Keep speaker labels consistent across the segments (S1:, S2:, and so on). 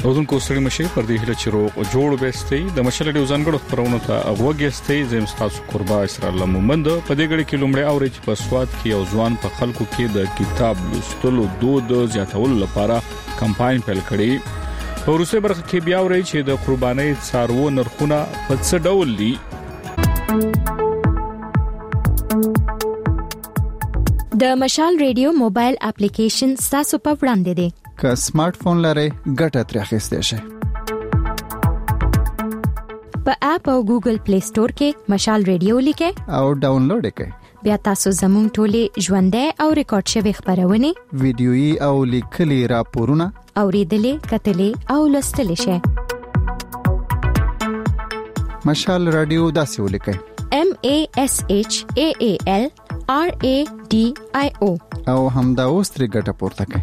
S1: اودونکو ستړي مشي پر دې هله چې روغ جوړ وستي د مشل ډیو ځانګړو خبرونه ته وګیستي زم تاسو قربا اسرار لمومند په دې غړي کې لومړی اوري چې په سواد کې یو ځوان په خلکو کې د کتاب لوستلو دود زیاتول لپاره کمپاین پیل کړي. په روسي برخه کې بیا اوري چې د قرباني څارو نرخونه په څه ډول دي.
S2: د مشال ریډیو موبایل اپلیکیشن تاسو په وړاندې دی.
S3: که سمارټ فون لرئ ګټه ترې اخیستئ شئ.
S2: په اپ او ګوګل پلی سٹور کې مشال ریډیو لیکئ
S3: او ډاونلوډ کړئ.
S2: بیا تاسو زموږ ټولې ژوندۍ او ریکارډ شوی خبرونه
S3: ویډیويي او لیکلي راپورونه
S2: اوریدلې کتلې او لوستلې شئ.
S3: مشال رادیو داسې ولیکئ
S2: MASHAALRADIO
S3: او همدا اوس ترې ګټه پورته کړئ.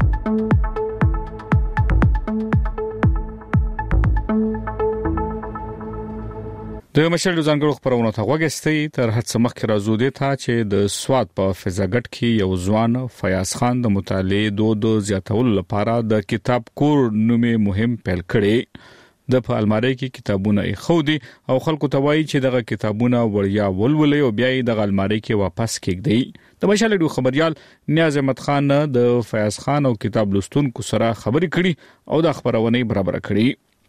S1: د مشل ځانګړو خبرونه ته وګستي تر هڅه مخکې راځو دي ته چې د سواد په فضاګټ کې یو ځوان فیاض خان د مطالعې دود زیاتول لپاره د کتاب کور نومې مهم پیل کړي. د په الماری کې کتابونه خودي او خلکو ته وایي چې دغه کتابونه وړیا ولولي او بیا یې د الماری کې واپس کېږي. د مشل ډیو خبريال نیاز احمد خان د فیاض خان او کتاب لوستونکو سره خبرې کړي او د خبرونه برابر کړي.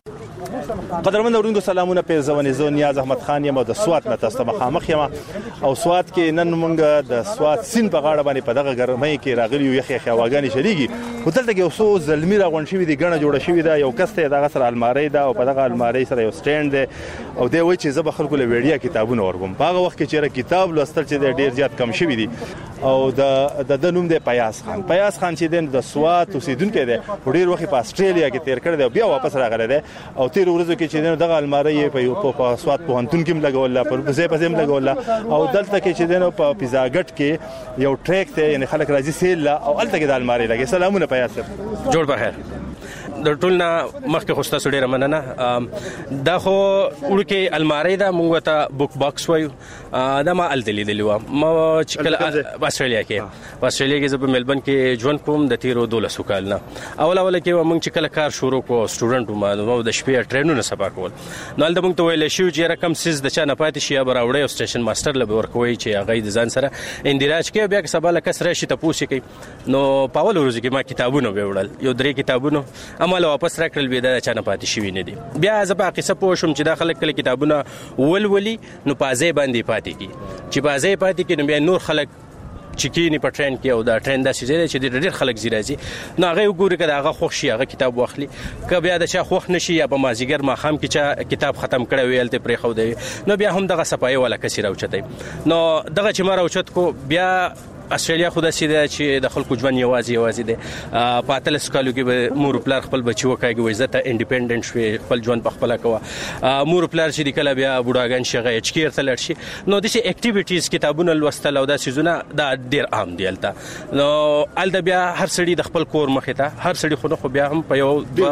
S4: قدرمن اورونکو سلامونه پیرزونې زه نیاز احمد خان یم د سواد نه تاسو مخامخ یم او سواد کې نن موږ د سواد سین په غاړه باندې په دغه ګرمۍ کې راغلی یو یخي خواګانی شریږي هوتل ته یو څو زلمی راغون شوی دی غنه جوړه شوی دا یو کسته دغه سره الماری دا او په دغه الماری سره یو سټاند دی او دی وای چې زه به خلکو له ویډیا کتابونه ورغوم. په هغه وخت کې چې کتاب لوستل چې ډیر زیات کم شوی دی او د نوم دی پیاض خان چې د سواد اوسیدونکو دی ډیر وخت په استرالیا کې تیر کړی دی بیا واپس راغلی دی او تیر ورځو کې چې دغه الماری په سواد په هنتون کې لګول پر ځای په ځای لګول او دلته کې چې دنه په پیزاګټ کې یو ټریک ته یعنی خلک راځي سیل او الته کې د الماری لګي. سلامونه پیاض
S5: جوړ بخیر. د ټولنا مخکې خوسته سړي رمننه دا خو ورکه الماری دا مونږ ته بوک باکس وایو دا ما الدلی دلی و ما چې کله استرالیا کې زه په ملبن کې ژوند کوم د تیرو 12 کال نه اول کې مونږ چې کله کار شروع کو سټوډنټ ما د شپې ټرینونه سبا کول نو د مونږ ته ویل شو چې رقم سیس د چا نه پاتې شي براوړې او سټیشن ماستر له ورکوي چې هغه د ځان سره اندراج کې بیا سبا له کس راشي ته پوښي کوي نو پاول ورځ کې ما کتابونه وړل یو درې کتابونه عمل واپس راکړل بیا د چا نه پاتې شوی نه دي. بیا زه په قصه پوه شوم چې دا خلک کله کتابونه ولولي نو پازې باندې پاتې کی چې پازې پاتې کی نو بیا نور خلک چکینی په ټرین کې او دا ټرین داسې ځای چې ډېر خلک زیرازي نو هغه وګوري کله هغه خوښ شي هغه کتاب واخلي که بیا د چا خوښ نشي یا په مازیګر ماخام کې چا کتاب ختم کړی ویل ته پرې خو دی نو بیا هم دغه صفای ولا کسي راوچتای نو دغه چې ما راوچت کو بیا استرالیا خو د سیده چې د خلکو ژوند یوازې دی په اتلس کالو کې به مور پلار خپل بچي وکایي عزت انډیپندنت شوي خپل ژوند په خپل کوه مور پلار چې کله بیا بوډاګان شي غي اچکیر تلل شي نو د سي اکټیویټیز کتابونه لوستل او د سيزونه دا ډیر عام دی الته نو الته بیا هر سړي د خپل کور مخې ته هر سړي خو بیا هم په یو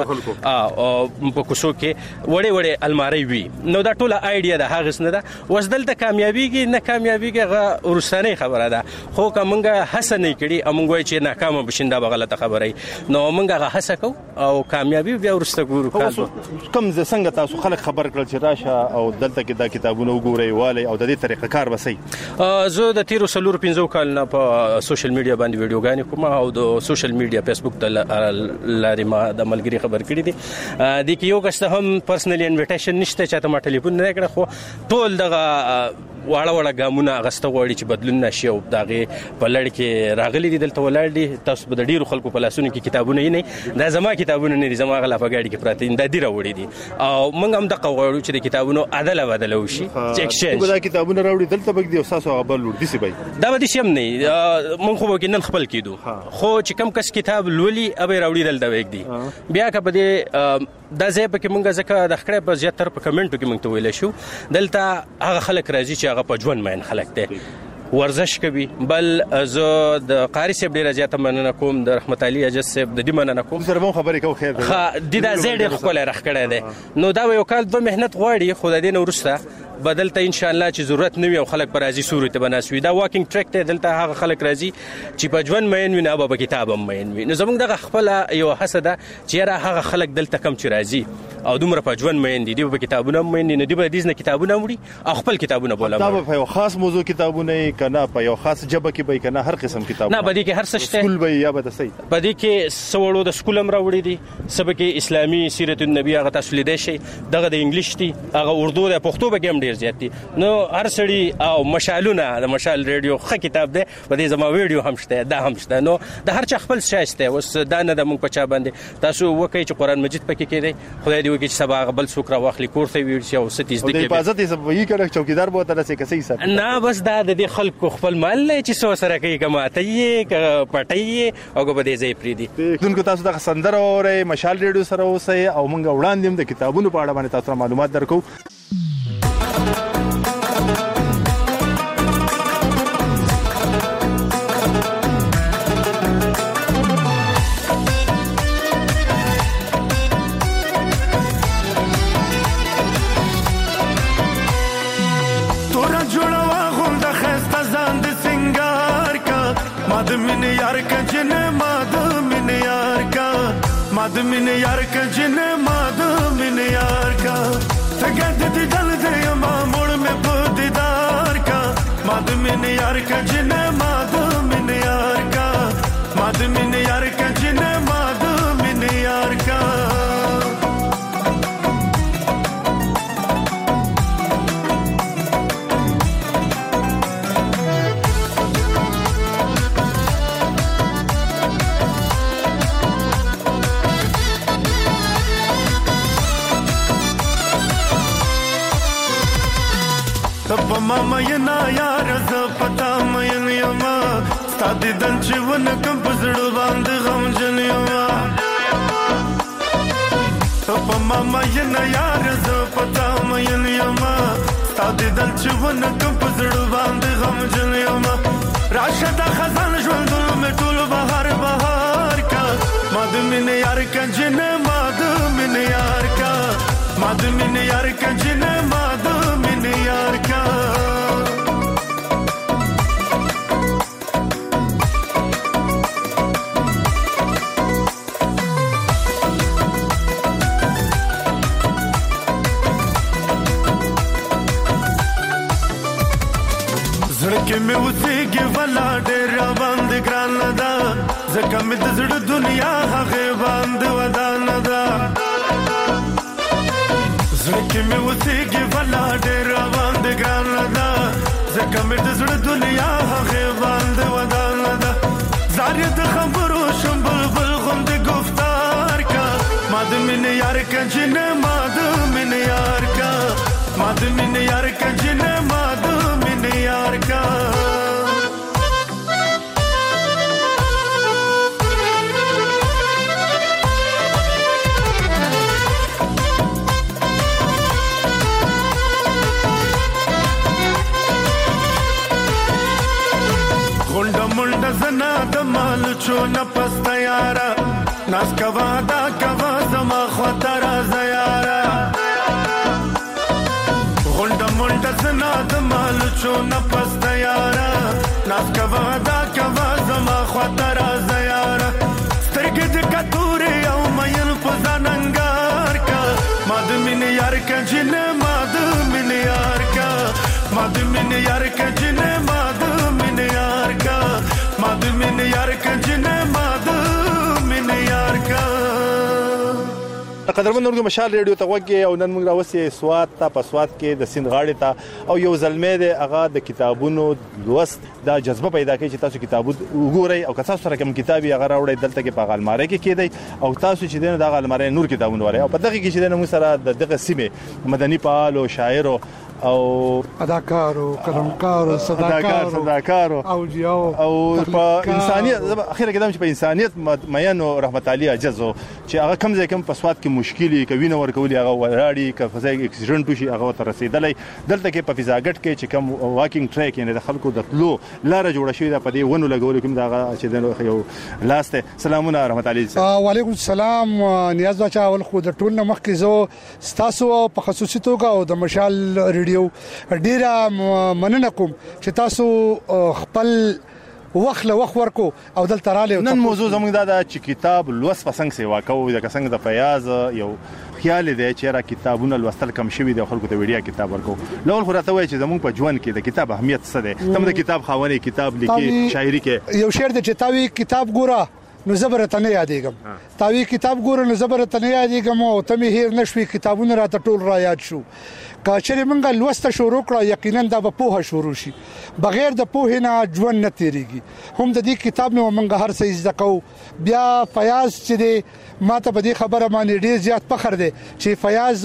S5: په کوڅو کې وړې الماری وي نو دا ټوله آیډیا ده هغه څه نه ده وسدلته کامیابیږي نه کامیابیږي ورسانه خبره ده خو مونږه هڅه نه کړی امونږ وای چې ناکامه بشیندا به غلطه خبره نو مونږه هڅه کو او کامیابی بیا ورسته ګورو
S4: کوم ز څنګه تاسو خلک خبر کړل چې راشه او دلته کې دا کتابونه وګورئ والی او د دې طریقه کار وسی.
S5: زه د تیرو 15 کال نه په سوشل میډیا باندې ویډیوګانې کوم او د سوشل میډیا فیسبوک ته لاري ما د ملګری خبر کړی دي د کیو کسته هم پرسنلی انویټیشن نشته چې ته ما ټلیفون نه کړ خو ټول دغه واړه ګامونه غسته غوړي چې بدلون نشي او دغه په لړ کې راغلي دي دلته ولړ دي تاسو به ډیرو خلکو په لاسونو کې کتابونه نه دا زما کتابونه نه دي زما غلا په گاډي کې پراته دي دا ډیره وړي دي او موږ هم دغه غوړو چې د کتابونو عدل بدل وشي چې ایکسچینج
S4: دا کتابونه راوړي دلته بګ دي او تاسو غبل ور دي سي بای
S5: دا به دي شم نه موږ خو وګینن خپل کېدو خو چې کم کس کتاب لولي ابي راوړي دلته وګ دي بیا که په دې دا ځای په کې موږ ځکه د خړې په زیاتره په کمنټو کې موږ ته ویل شو دلته هغه خلک راځي چې هغه په ژوند مین خلک دي ورزش کوي بل زه د قاری صاحب ډیر زیاته مننه کوم د رحمت علي اجز صاحب د دې مننه کوم
S4: سره مو خبرې کو خیر
S5: ها د دا زړه خپل راخ کړه ده نو دا یو کال 2 مهنت غواړي خو د دې نو ورسته بدلته ان شاء الله چې ضرورت نه وي او خلک پر راځي سوري ته بناسوي دا واکینګ ټریک ته دلته هغه خلک راځي چې په ژوند مین وي نه په کتاب هم مین وي. نو زموږ دغه خپل یو حسده چې هغه خلک دلته کم چې راځي او دومره په ژوند مین دي په کتابونه مین نه دي په دې نه کتابونه وړي او خپل کتابونه بوله
S4: دا په یو خاص موضوع کتابونه کنه په یو خاص جبه کې به کنه هر قسم کتاب
S5: نه بدی کې هر څه شته
S4: سکول به یا به صحیح
S5: بدی کې سوړو د سکول هم راوړي دي سبق اسلامي سیرت النبی هغه تاسو لیدای شي دغه د انګلیش دي هغه اردو د پښتو به هم ډیر زیات دي. نو هر سړي او مشالونه د مشال ریډیو ښه کتاب دی په دې زما ویډیو هم شته دا هم شته. نو د هر چا خپل شایسته اوس دا نه د موږ په چا باندې تاسو وکړئ چې قران مجید پکې کېږي خدای دې وکړي چې سبا غبل سوکرا واخلي کور ته ویل شي او ستیز دي
S4: د حفاظت یې سبا یې کړه چوکیدار به تر څه کسي سره
S5: نه بس دا د خلکو خپل مال چې سو سره کوي کماته یې پټي او په دې ځای پری دي.
S4: دونکو تاسو د سندره اورې مشال ریډیو سره اوسئ او موږ وړاندې د کتابونو په اړه باندې تاسو معلومات درکو.
S6: مادمین یار کا جن مادمین یار کا مادمین یار کا جن مادمین یار کا تگد دی دل دے ماموڑ میں دیدار کا مادمین یار کا جن مادمین یار کا مادمین یار کا جن مادمین یار کا تب ماما ینا یار ز پتا مین یما ستاد دن چون کم پزړو باندې غم جن یما تب ماما ینا یار ز پتا مین یما ستاد دن چون کم پزړو باندې غم جن یما راشد خزان ژوند مې ټول بهار بهار کا مادمین یار کا جن مادمین یار کا مادمین یار کا جن مادمین یار کا زړه مې اوسېږي ولا ډېر باندې ګران ده ځکه مې د زړه دنیا هغه باندې ودان ده زړه مې اوسېږي ولا ډېر باندې ګران ده ځکه مې د زړه دنیا هغه باندې ودان ده زارې د خبرو شم بلبل غوندې گفتار کا مادمین یار کا جن مادمین یار کا مادمین یار کا جن مادمین یار کا منډ زنا د مال چون پست یارا ناس کوا دا کوا زما خطر زیارا غونډ منډ زنا د مال چون پست یارا ناس کوا دا کوا زما خطر زیارا سترګې د کتوري او مېن پزاننګار کا مادمین یار کا جن مادمین یار کا مادمین یار کا جن مادمین یار کا مادمین یار کا جن مادمین یار کا.
S4: قدرمن نورګو مشال ریډیو ته وګورئ او نن موږ راوسی سواد ته په سواد کې د سیند غاړې ته او یو زلمې د هغه د کتابونو لوست دا جذبه پیدا کوي چې تاسو کتابونه وګورئ او که تاسو سره کوم کتابي هغه راوړئ دلته کې په غلماره کې کېدی او تاسو چې دنه د غلماره نور کتابونه وره او په دغه کې چې دنه موږ سره دغه سیمه مدني فعال او شاعر او
S7: اداکارو کلمکارو صداکارو او جیاو
S4: او په انسانيت اخیره کې په انسانيت مېن او رحمت علي اجازو چې هغه کم ځای کم په سواد کې مشکلي کوي نو ورکولي هغه وراړي که فزای اکسیډنټ وشي هغه ته رسیدلې دلته کې په فضاګټ کې چې کم واکینګ ټریک یعنی د خلکو د تلو لار جوړه شوې ده په دې ونو لګول کوم دا چې د یو لاسته سلامونه رحمت علي
S7: وعلیکم السلام نیاز بچا اول خو د ټول مخکې زو ستاسو په خصوصي توګه او د مشال ریډیو ریډیو ډیره مننه کوم چې تاسو خپل وخت له وخت ورکو او دلته رااله.
S4: نن موضوع زموږ دا چې کتاب لوست پسنګ سیوا کوو د څنګه د فیاض یو خیال دی چې را کتابونه لوستل کم شوي د خلکو ته ویډیا کتاب ورکو. لول خو راته وایي چې زموږ په ژوند کې د کتاب اهمیت څه دی؟ تم د کتاب خاوني کتاب لیکي شاعري کې
S7: یو شعر د چتاوي کتاب ګوره نو زبرته نه یادېږم تاوی کتاب ګوره نو زبرته نه یادېږم او ته مې هیر نشوي کتابونه راته ټول را یاد شو. کاچره منګه لوسته شروع کړه یقینا دا به پوهه شروع شي. بغیر د پوهې نه ژوند نه تیریږي. هم د دې کتاب نو منګه هر څه زده کو. بیا فیاض چې دی ماته په دې خبره باندې ډیر زیات فخر دی چې فیاض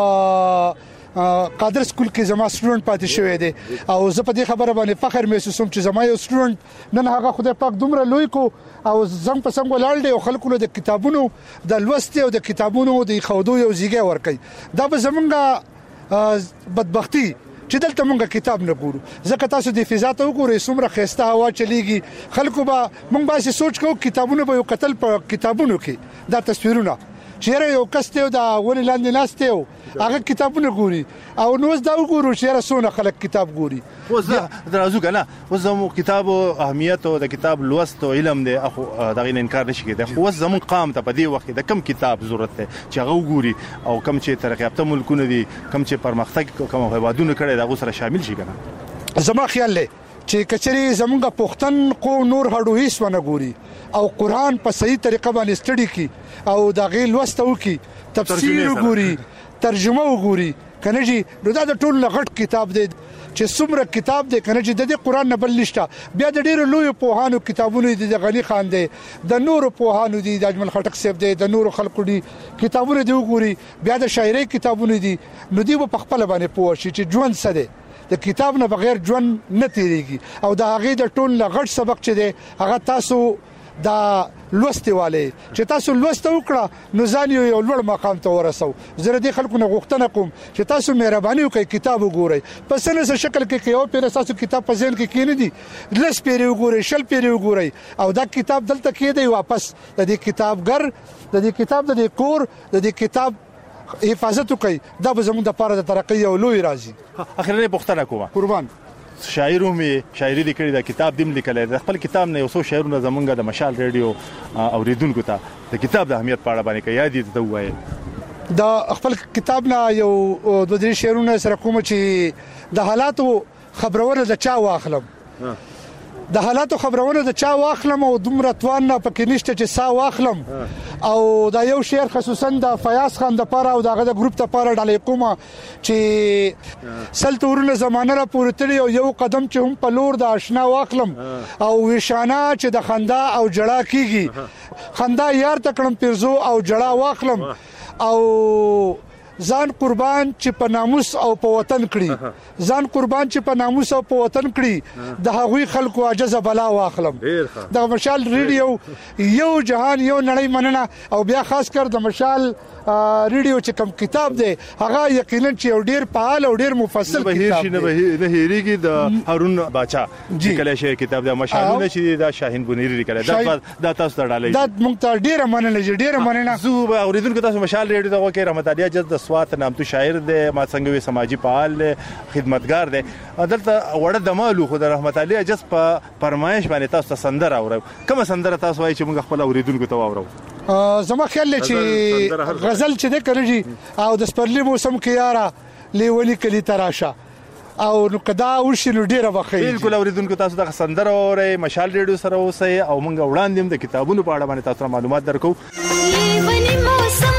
S7: په قادر سکول کې زما سټوډنټ پاتې شوی دی او زه په دې خبره باندې فخر محسوسوم چې زما یو سټوډنټ نن هغه خدای پاک دومره لوی کو او زنګ په څنګه ولاړ دی او خلکو له کتابونو د لوست او د کتابونو د خودو یو ځای ورکي. دا به زمونږه بدبختی چې دلته مونږه کتاب نه ګورو. ځکه تاسو د فضا ته وګورئ څومره خسته هوا چلیږي خلکو به مونږ به سوچ کوو کتابونه به یو قتل په کتابونو کې دا تصویرونه چیرې یو کسته دا ولې لاندې ناشته هغه کتابونه ګوري او نو دا وګورو چې رسونه خلک کتاب ګوري.
S4: اوس درازو کنه اوس زمو کتاب اهمیت او د کتاب لوست او علم دی اخو دغه انکار نشي کېدای. خو زمو قام ته په دې وخت د کم کتاب ضرورت دی چې هغه وګوري او کم چې ترقی یافته ملکونه دي کم چې پرمختګ کوم هیوادونه کړي دا سره شامل شي کنه.
S7: زما خیال دی چې کچري زمونږ پښتون کو نور هډو هیڅ ونه ګوري او قران په صحیح طریقه باندې سټډي کی او دا غي لوستو کی تفسیر وګوري ترجمه وګوري کنه جی نو دا د ټول لغټ کتاب دی چې څومره کتاب دی کنه چې د قران نه بل نشته. بیا د ډیرو لوی پوهانو کتابونه دي د غنی خان دی د نورو پوهانو دي د اجمل خټک صاحب دی د نورو خلکو دي کتابونه دی وګوري. بیا د شاعري کتابونه دي نو دی په خپل باندې پوه شي چې ژوند څه دی. د کتاب نه بغیر ژوند نه تیریږي او د هغه د ټول لغټ سبق چې دی هغه تاسو دا لوستواله چې تاسو لوست وکړه نو ځان یو لوړ مقام ته ورسو. زه دې خلکو نه غوښتنه کوم چې تاسو مهرباني وکړئ کتاب وګورئ په سنه شکل کې یو پیر تاسو کتاب په ذهن کې کینې دي لس پیر وګورئ شل پیر وګورئ او دا کتاب دلته کې دی واپس د دې کتابګر د دې کتاب د کور د دې کتاب حفاظت وکړي. دا به زموږ د لپاره د ترقی او لوی راځي.
S4: اخرنه پوښتنه کوم
S7: قربان
S4: شاعرو مې شاعري لیکلې دا کتاب دیم لیکلې د خپل کتاب نه یو څو شعرونه زمونږ د مشال ریډیو اوریدونکو ته د کتاب د اهمیت په اړه باندې کې یاد دي ته وایي.
S7: دا خپل کتاب نه یو دوه درې شعرونه سره کوم چې د حالاتو خبرونه د چا واخلم د حالاتو خبرونه د چا واخلم او دومره توان نه پکې نشته چې سا واخلم او دا یو شعر خصوصا د فیاض خان د پاره او دغه د ګروپ ته پاره ډالې کومه چې سلطورونه زمانه را پورې تړي او یو قدم چې هم په لور د آشنا واخلم او وشانه چې د خندا او جړه کیږي خندا یار تکړم پیرزو او جړه واخلم او ځان قربان چې په ناموس او په وطن کړی ځان قربان چې په ناموس او په وطن کړی د هغوی خلکو عجز بلا واخلم. د مشال ریډیو یو جهان یو نړۍ مننه او بیا خاص کر د مشال ریډیو چې کوم کتاب دی هغه یقینا چې یو ډیر فعال او ډیر مفصل کتاب دی.
S4: نه هیریږي د هارون باچا چې کله شي کتاب د مشالونه چې د شاهین بنيري لیکل دا تاسو ته ډالې
S7: دا مونږ ته ډیر مننه ډیر مننه.
S4: زه اوریدونکو تاسو مشال ریډیو ته وکړم رحمت علي جز د سوات نامتو شاعر دی ما څنګه وي سماجی فعال دی خدمتګار دی دلته وړه د مالو خو د رحمت علي جز په فرمایش باندې تاسو سندره اورو کوم سندره تاسو وایي چې موږ خپل اوریدونکو ته واورو.
S7: زما خیال چې غزل چې د کړي او د سپرلی موسم کې یارا لیونی کلی تراشه او نو کدا وشي نو ډیره بخیر.
S4: بالکل اوریدونکو تاسو د سندره اورئ مشال ریډیو سره اوسئ او موږ وړاندې د کتابونو په اړه باندې تاسو معلومات درکو.
S8: لیونی موسم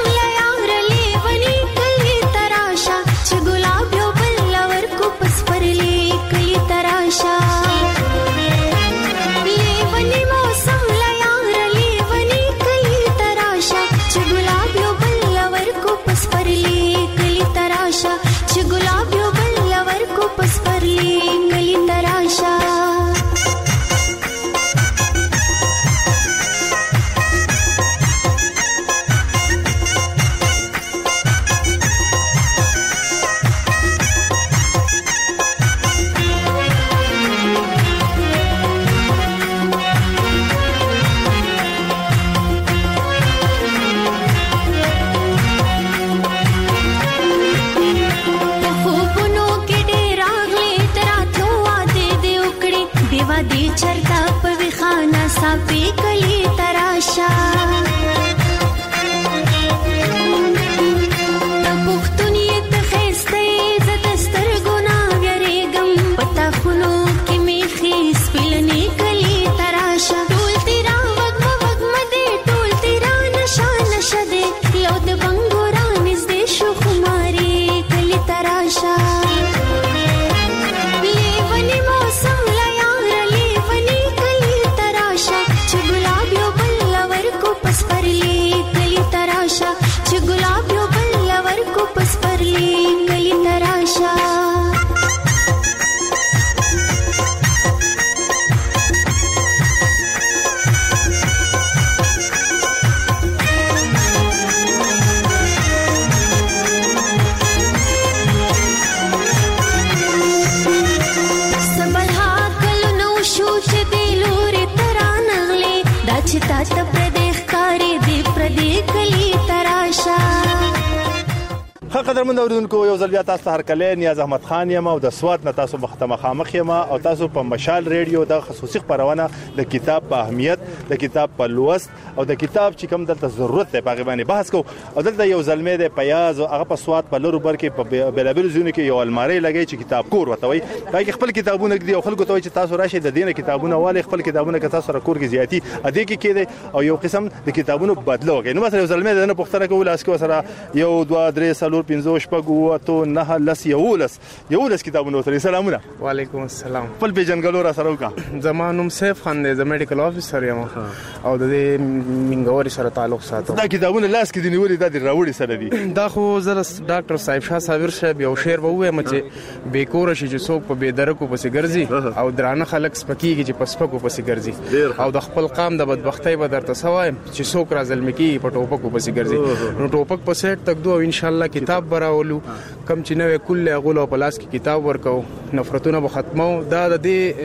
S8: چرتا په وخانه صافي کلی تراشا
S4: قدرمن اوریدونکو یو ځل بیا تاسو ته هرکلی نیاز احمد خان یم او د سوات نه تاسو مخامخ یم او تاسو په مشال ریډیو د خصوصي خبرونه د کتاب په اهمیت د کتاب په لوست او د کتاب چې کوم دلته ضرورت دی په غیبانې بحث کو او دلته یو ځلمې د پیاز او هغه په سوات په لورو بر کې په بلابل زونه کې یو الماری لګی چې کتاب کور وته وي پای خپل کتابونه دی او خلکو ته چې تاسو راشي د دینه کتابونه والي خپل کتابونه که تاسو را کور کې زیاتی ادي کې کېده او یو قسم د کتابونو بدلو کوي نو مثلا یو ځلمې د نه پښتنه کول اسکو سره یو 2 3 4 5 شپږ تو نه لس یولس کتابونه وته سلامونه
S9: وعلیکم السلام
S4: خپل پیجنګلو را سره وکا
S9: زمانوم سیف خان دی د میډیکل افیسر یم او د منګوري سره تعلق ساتم
S4: دا کتابونه لاس کې دی نیولې د راوړي سره دي
S9: دا خو زره ډاکټر صاحب شاه صابر صاحب یو شعر وویم چې بیکور شي چې څوک په بيدرکو پسې ګرځي او درانه خلک سپکیږي چې پسپکو پسې ګرځي او د خپل قام د بدبختۍ به درته سوایم چې څوک را ظلمکی په ټوپکو پسې ګرځي نو ټوپک پسې تک دوه ان شاء الله کتاب براولو کم چې نوې کله غولو په لاس کې کتاب ورکو نفرتونه به ختمو دا د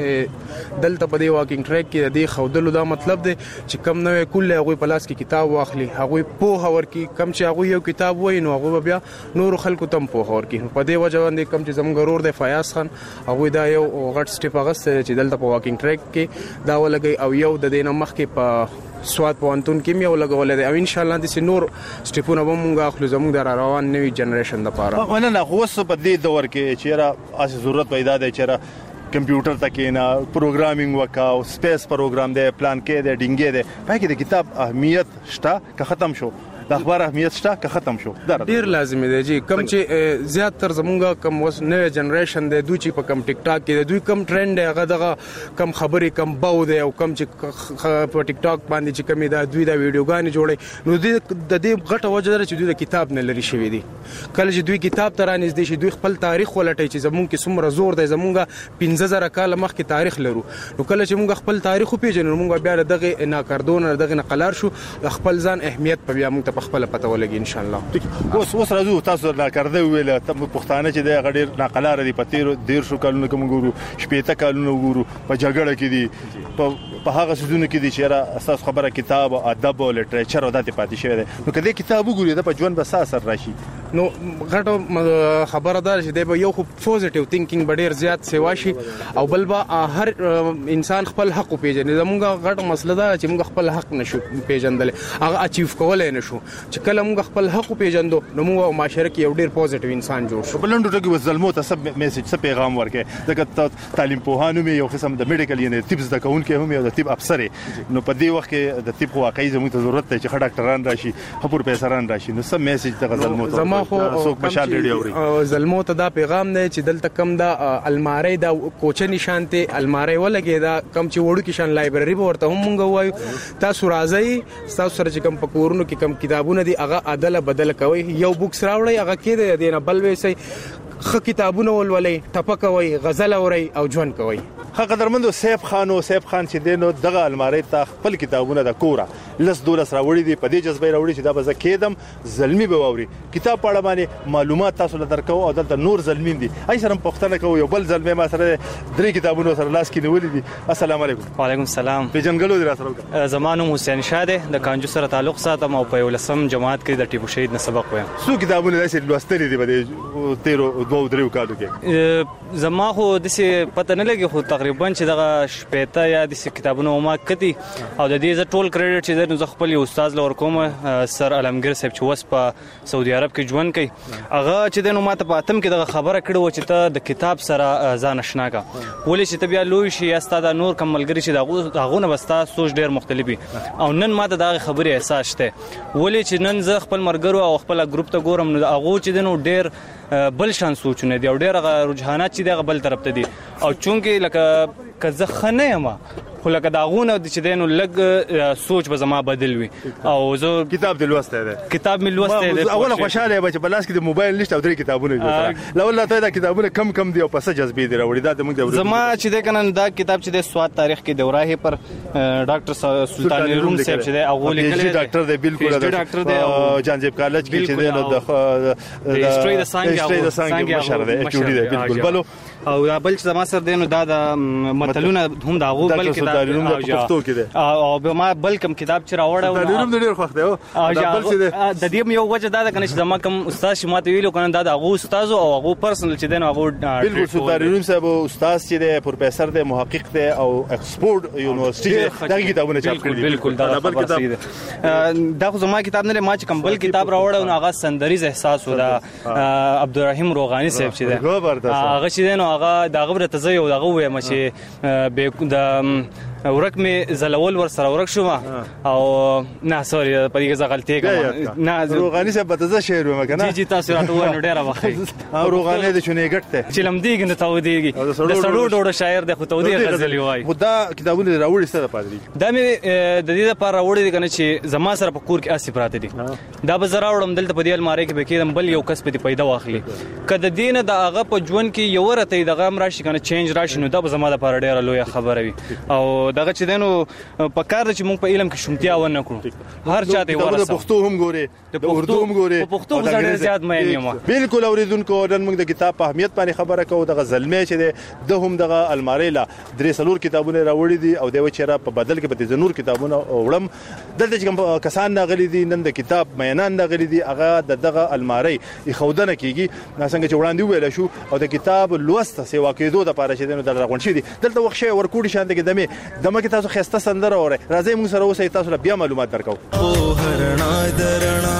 S9: دې دلته په دې واکینګ ټریک کې د دې خودلو دا مطلب دی چې کم نوې کله غوي په لاس کې کتاب واخلي هغه په هور کې کم چې هغه یو کتاب وای نو هغه بیا نور خلکو تم په هور کې په دې وجه باندې کم چې زموږ ورور دی فیاض خان هغه دا یو غټ سټیپ غسته چې دلته په واکینګ ټریک کې دا ولګي او یو د دینه مخ کې په سواد پوانتون کې یو لګول دی او ان شاء الله د سنور سټیپونه به مونږ اخلو زموږ د روان نوې جنریشن لپاره
S4: ونه خو اوس په دې دور کې چیرې اس ضرورت پیدا دی چیرې کمپیوټر تکې نه پروګرامینګ وکاو سپیس پروګرام دی پلان کې دی ډینګې دی پای کې د کتاب اهمیت شته که ختم شو د اخبار اهمیت شته که ختم شو
S9: ډیر لازمي دی چې کم چې زیات تر زمونږه کم وس نوې جنریشن دی دوی چې په کم ټیک ټاک کې دوی کم ټرند دی هغه دغه کم خبرې کم باو دی او کم چې په ټیک ټاک باندې چې کمی دا دوی دا ویډیوګانې جوړي نو د دې غټه وجه ده چې دوی د کتاب نه لري شوی دي کله چې دوی کتاب ته رانږدې شي دوی خپل تاریخ ولټي چې زمونږ کې څومره زور دی زمونږه 15000 کال مخکې تاریخ لرو نو کله چې مونږ خپل تاریخ پیژنو مونږ بیا دغه ناکردون دغه نقلار شو خپل ځان اهمیت په بیا مونږ ته خپل پته ولګي ان شاء الله
S4: اوس راځو تاسو لا کړده ویل ته پښتانه چې د غډیر ناقلار دي پتیر ډیر شو کلونه کوم ګورو شپېته کلونه ګورو په جګړه کې دي په هغه سيزونه کې دي چې اساس خبره کتاب او ادب او لټریچر او داتې پاتې شوی دی نو کله کتاب وګوري د په ژوند به اثر راشي
S9: نو غټه خبره ده چې د یو خو پوزټیو تھینکینګ ډیر زیات سیوا شي او بل به هر انسان خپل حق پیژني زموږ غټه مسله ده چې موږ خپل حق نشو پیژندل هغه اچیو کولای نشو چې کله موږ خپل حق پیژندو نو موږ معاشره کې یو ډیر پوزټیو انسان جوړ شو
S4: بلندو ټکی وزلمو ته سب میسج څه پیغام ورکې دغه تعلیم پوهانو مې یو قسم د میډیکل یعنی ټیپس د کون کې هم یو د ټیپ افسر نو په دې وخت کې د ټیپ واقعي زموږ ته ضرورت دی چې خ ډاکټران راشي خبر پیسران راشي نو سم میسج د غزلمو ته څوک مشال ریډیو
S9: زلمو ته دا پیغام دی چې دلته کم دا الماری دا کوچه نشانته الماری ولګي دا کم چې وړو کې شان لایبرری ورته هم مونږ وایو تاسو راځي تاسو سره چې کم پکورونو کې کم کتابونه دي هغه عدل بدل کوي یو بوکس راوړی هغه کې دی نه بل وېسي خ کتابونه ولولې ټپکوي غزل اوري او ژوند کوي
S4: قدرمندو سیف خان چې دینو دغه الماری ته خپل کتابونه د کوره لس دولس راوړي دي په دې جذبې راوړي چې دا به زکیدم زلمی به ووري کتاب پاړه باندې معلومات تاسو له درکو او دلته نور زلمین دي اي سره پښتنه کوي یو بل زلمی ما سره درې کتابونه سره لاس کې نیولې دي السلام علیکم
S10: وعلیکم السلام
S4: په جنګلو درا سره
S10: زمانو حسین شاده د کانجو سره تعلق ساتم او په ولسم جماعت کې د ټیپو شهید نه سبق وایم
S4: څو کتابونه داسې لوستلې دي په 13 2 3 کالو کې؟
S10: زما خو د څه پته نه لګي، خو تقریبا چې دغه شپېته یا د څه کتابونه ما کتي او د دې ز ټول کریډټ چې د خپل یو استاد لور کوم سر علمگیر صاحب چې وس په سعودي عرب کې ژوند کوي، هغه چې د نو ماته په اتم کې دغه خبره کړې و چې ته د کتاب سره ځان آشنا کا، ولې چې ته بیا لوی شي یا ستاسو نور کم ملګری شي دغه نه بستا سوچ ډیر مختلفي او نن ماته دغه خبره احساس شته، ولې چې نن زه خپل مرګرو او خپل ګروپ ته ګورم نو هغه چې د نو ډیر بل شان سوچونه دي او ډیر رجحانات چې دغه بل طرف ته دي او چونکې لکه که زه خنه یم خو لکه داغونه چې دینو لګ سوچ به زما بدل وي او زه
S4: کتاب د لوسته ده،
S10: کتاب مې لوسته ده.
S4: اوله خوشاله یم چې بلاس کې د موبایل نشته او 3 کتابونه دي، لو الله ته دا کتابونه کم دي او پس جذبې دي راوړي. دا د موږ
S10: زما چې د کنن دا کتاب چې د سواد تاریخ کې دوراه پر ډاکټر سلطان روم صاحب چې د اغول کله
S4: ډاکټر دی بالکل ډاکټر دی جانزیب کالج کې چې د
S10: هیستوري د سانګ
S4: مشر دی چوری دی بالکل بلو
S10: او بل چې زما سره دینو دا د متلونه هم دا غو بل کتاب
S4: پښتو کې دی
S10: او به ما بل کم کتاب چې راوړم
S4: دا نوم ډیر خوښ دی او
S10: بل چې د دې یو وجه دا کنه چې زما کم استاد چې ماته ویلو کنه دا د غو استاد او غو پرسنل چې دینو غو
S4: بالکل سلطان روم صاحب استاد چې دی پروفیسور دی محقق دی او اکسفورد یونیورسيټي دا کتابونه چاپ کړي
S10: بالکل دا بل کتاب دا خو زما کتاب نه ما چې کم بل کتاب راوړم هغه سندریز احساس و دا عبدالرحیم روغانی صاحب چې دی هغه چې دینو هغه دا غبره تزي او دغه وایم چې د ورک می زلول ور سره ورک شوم او نه سوري په دې ځای غلطي کوم نه
S4: روغانی صاحب ته شعر و مکنه
S10: جی تاسو راته ونه ډیره وخت
S4: او روغانی د شونه ګټه
S10: چې لمدیږي نه تاو دیږي د سړو ډوډ شاعر د خو تو دی غزل وای
S4: خدا کتابونه راوړي ستاره پادري
S10: دا می د دې لپاره راوړي دي کنه چې زما سره په کور کې اسی پراته دي دا به زرا وړم دلته په دې الماری کې به کېدم بل یو کس په دې پیدا واخلي کله دینه د هغه په ژوند کې یو ورته دغه راشي کنه چینج راشي نو دا به زما لپاره ډیره لوی خبره وي او دغه چې دینو په کار چې موږ په علم کې شومتیا ونه کړو هر چا دی ورسره
S4: د پښتو هم ګوري د اردو هم ګوري
S10: په پښتو ډېر زیات مې یم
S4: بالکل اوریدونکو نن موږ د کتاب په اهمیت باندې خبره کوو د غزلمه چې د هم دغه الماری لا درې سلور کتابونه راوړي دي او د وچره په بدل کې په زنور کتابونه وړم دلته چې کسان ناغلي دي نن د کتاب مینان ناغلي دي هغه دغه الماری خودنه کیږي څنګه چې وړاندې ویل شو او د کتاب لوسته سیوا کېدو د پاره چې د راغون شي دلته وخت شي ورکوډي شان کې دمه کې تاسو خسته سندره اوره راځي موږ سره اوسې تاسو بیا معلومات درکو.
S11: او هرنا درنا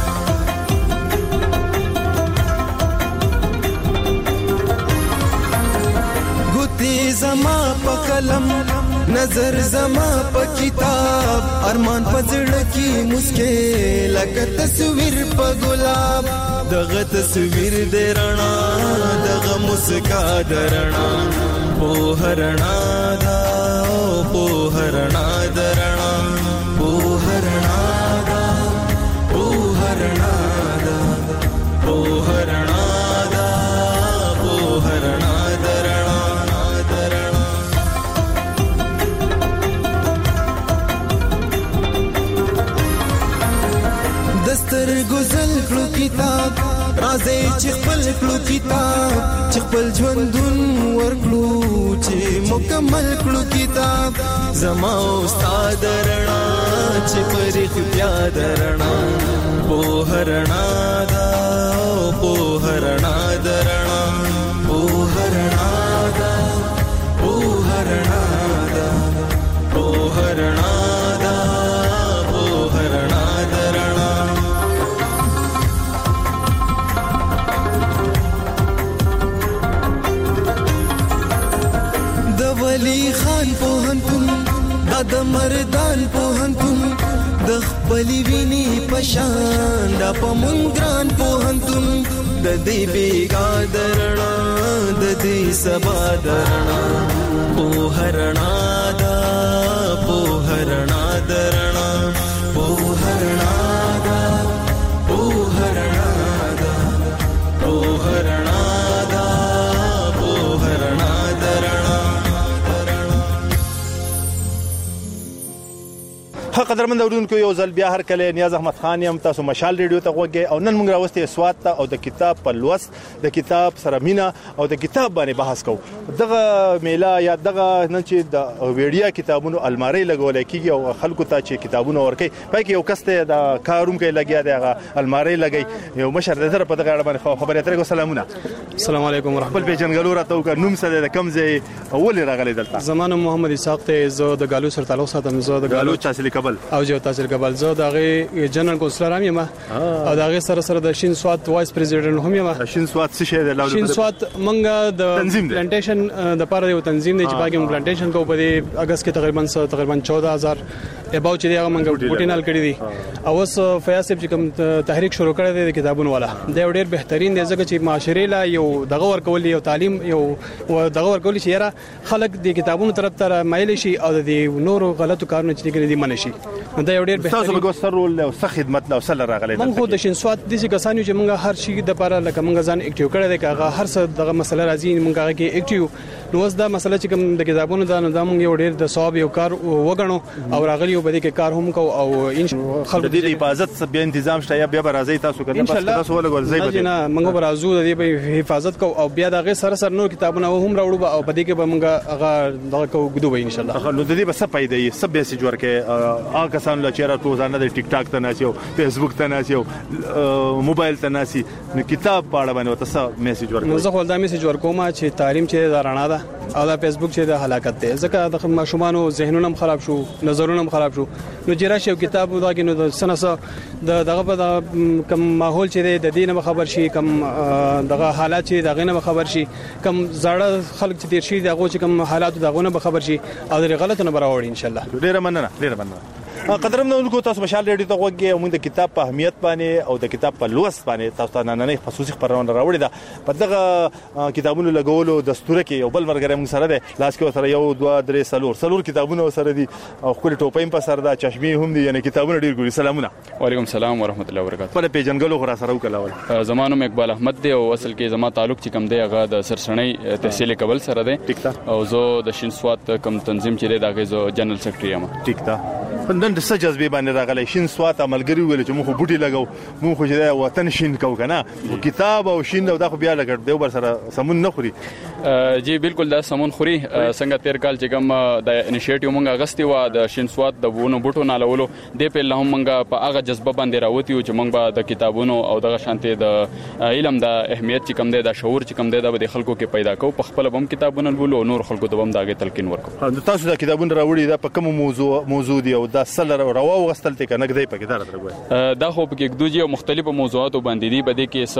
S11: ګوتی زما په قلم نظر زما په کتاب ارمان په زړه کې مسکه لکه تصویر په ګلاب دغه تصویر درنا دغه مسکا درنا او هرنا دا او هرنا درنا او هرنا دا او هرنا دا او هرنا دا او هرنا درنا درنا دستر گزل کلو کتاب راځي چې خپل کلو کتاب چې خپل ژوندون ورکلو چې مکمل کلو کتاب زما استاد رڼا چې پرې بیا درنا په هرنا دا په هرنا درنا په هرنا دا په هرنا دا په هرنا دا په هرنا درنا ولی خان پوهنتون د مردان پوهنتون د خپل ویني پشان د پمنګران پوهنتون د دې بیګا درنا د دې سبا درنا په هرنا دا په هرنا درنا په هرنا دا په هرنا دا په هرنا دا په هرنا درنا
S4: قدرمن اوریدونکو یو ځل بیا هر کله نیاز احمد خان یم تاسو مشال ریډیو ته غوږی او نن موږ راوستي سواد ته او د کتاب په لوست د کتاب سره مینا او د کتاب باندې بحث کوو. دغه میله یا دغه نن چې د ویډیا کتابونو الماری لګول کیږي او خلکو ته چې کتابونه ورکي پای کې یو کس ته د کاروم کې لګیا دی هغه الماری لګي یو مشر د سره په دغه اړه باندې خبرې اترې کو. سلامونه.
S12: السلام علیکم ورحمت الله.
S4: خپل پیژنګلو راته وکړه نوم سره د کم ځای اول راغلی دلته؟
S12: زمانه محمد اسحاق ته زه د ګالو سره تعلق ساتم. زه د
S4: ګالو تحصیل کابل
S12: او جو تحصیل کابل. زه دغه جنرال کونسلر هم یم او دغه سره د شین سواد وایس پریزیډنټ هم یم.
S4: شین سواد څه شی دی؟
S12: شین سواد منګه د پلانټیشن د پاره یو تنظیم دی چې باګم پلانټیشن کو په اگست کې تقریبا 14000 اباو چې هغه منګه بوټینال کړی دي او اوس فیاض صاحب چې کوم تحریک شروع کړی دی د کتابونو والا دا ډېر بهترین دی ځکه چې معاشره لا یو دغه ورکول یو تعلیم یو دغه ورکول چې یاره خلک د کتابونو طرف ته مایل شي او د نورو غلطو کارونو چې کوي دي منشي. دا یو ډېر بهترین
S4: تاسو به ګوستر رول او څه خدمت او سره راغلی.
S12: من خو د شین سواد د کسانو چې موږ هر شي د لپاره لکه موږ ځان اکټیو کړی دی هغه هر څه دغه مسله راځي موږ هغه کې اکټیو نو اوس دا مسله چې کوم د کتابونو دا موږ یو ډېر د ثواب یو کار وګڼو او راغلی یو بده کې کار هم کو او ان
S4: خلک د حفاظت بیا تنظیم شته یا بیا راځي تاسو کنه بس تاسو ولګول ځای
S12: به نه موږ به راځو د دې حفاظت کو او بیا دغه سره نور کتابونه هم راوړو او په دې کې به موږ هغه دغه کو غدو به ان شاء الله.
S4: نو د دې بس پیدا سب به سي جوړ کې هغه کسان لا چیرې روزانه د ټیک ټاک ته ناسي او فیسبوک ته ناسي او موبایل ته ناسي نو کتاب پاړه باندې تاسو میسج ورکوي.
S12: نو زه خپل دا میسج ورکوم چې تعلیم چې دا رڼا ده او دا فیسبوک چې د هلاکت ده ځکه د ماشومانو ذهنونه هم خراب شو نظرونه هم خراب شو نو جره شو کتاب دا کې نو د سنسه دغه په کم ماحول چې د دینه خبر شي کم دغه حالات چې دغه نه خبر شي کم زړه خلک چې تیر شي دغه چې کم حالات دغه نه خبر شي او د غلط نه براوړي ان شاء الله.
S4: ډیره مننه. قدرمنونکو تاسو مشال ریډیو ته غوږی او موږ د کتاب په اهمیت باندې او د کتاب په لوست باندې تاسو ته نن خصوصي خبرونه راوړی دا په دغه کتابونو لګولو دستور کې یو بل مرګره موږ سره ده لاس کې سره یو 2 3 4 کتابونه سره دي او خپل ټوپایم په سر دا چشمه هم دي یعنی کتابونه ډیر ګوري. سلامونه.
S13: وعلیکم السلام ورحمت الله وبرکاته.
S4: په پیژنګلو خورا سره وکړل.
S13: زمانو اقبال احمد دی او اصل کې زما تعلق چې کم دی هغه د سرسنۍ تحصیل کابل سره دی او زه د شین سواد کم تنظیم چې دی دغه زه جنرال سیکریټری یم.
S4: ټیک ده. نن د سجزبه باندې راغلی شین سواد عملګری ویل چې موږ بوټي لګاو موږ خو چې وطن شین کو کنه کتاب او شین دا خو بیا لګړ دی بر سره سمون نه خوري.
S13: جی بالکل دا سمون خوري. څنګه تیر کال چې کوم د انیشیټیو مونږ اغستی و د شین سواد د وونو بوټو نالولو د په لهم مونږ په هغه جذبه باندې راوتی او چې مونږ به د کتابونو او دغه شانتي د علم د اهمیت چې کم دی د شعور چې کم دی د خلکو کې پیدا کو په خپل بم کتابونه ولولو نور خلکو ته بم داګه تلقین ورکو.
S4: تاسو د کتابونو راوړي دا په کوم موضوع دی او دا سل روا وغستل ته کنه کدی پکې دار درغوي
S13: دا خو په کې دوی مختلفو موضوعاتو باندې دي بده کې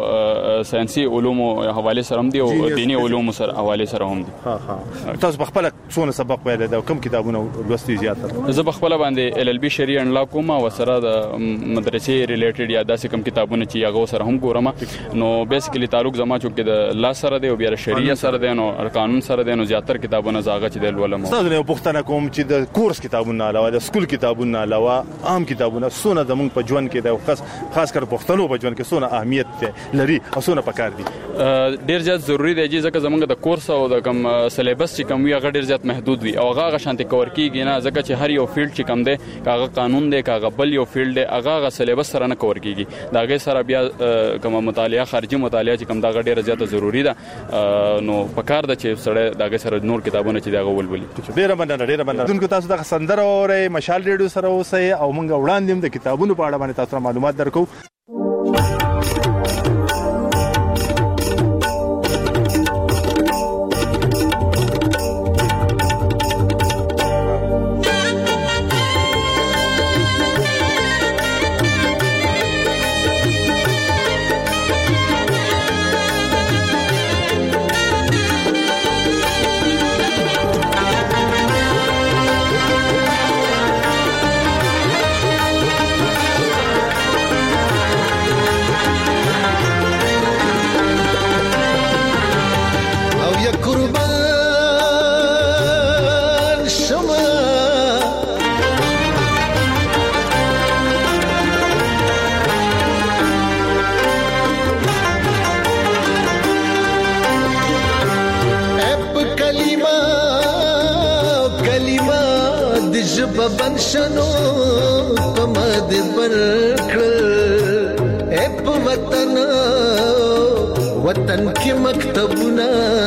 S13: سب ساينسي علوم حواله سره هم دي او ديني علوم سره حواله سره هم دي.
S4: تاسو په خپل څونه سبق ویل دا کوم کتابونه لوستي زیاته؟
S13: زه په خپل باندې ال ال بي شریعه انلا کوم او سره د مدرسې ریلیټډ یا داسې کوم کتابونه چې هغه سره هم ګورم نو بیسیکلی تعلق زما چې د لا سره دی او بیا شریعه سره دی نو قانون سره دی نو زیاتره کتابونه زاغه چې د ولوم.
S4: تاسو نه پوښتنه کوم چې د کورس کتابونه علاوه د سکول کتابونه علاوه عام کتابونه سونه د موږ په ژوند کې د خاص کر پښتنو په ژوند کې سونه اهمیت لري او سونه پکار دي؟
S13: ډیر زیات ضروری دی چې زمونږ د کورس او د کوم سلیبس چې کوم وی هغه ډیر زیات محدود وي او هغه شانتي کور کیږي نه ځکه چې هر یو فیلډ چې کم دی هغه قانون دی هغه بل یو فیلډ دی هغه سلیبس سره نه کور کیږي دا غي سره بیا کوم مطالعه خارجي مطالعه چې کم دا ډیر زیات ضروری ده نو پکار ده چې سره دا غي سره نور کتابونه چې دا ولولي.
S4: ډیر مننه دونکو تاسو د سندره اوري مشال ریډیو سره اوسئ او موږ وړاندې د کتابونو په اړه باندې تاسو معلومات درکو.
S11: جب بنشنو پمد برکل اے په وطن کې مکتبونه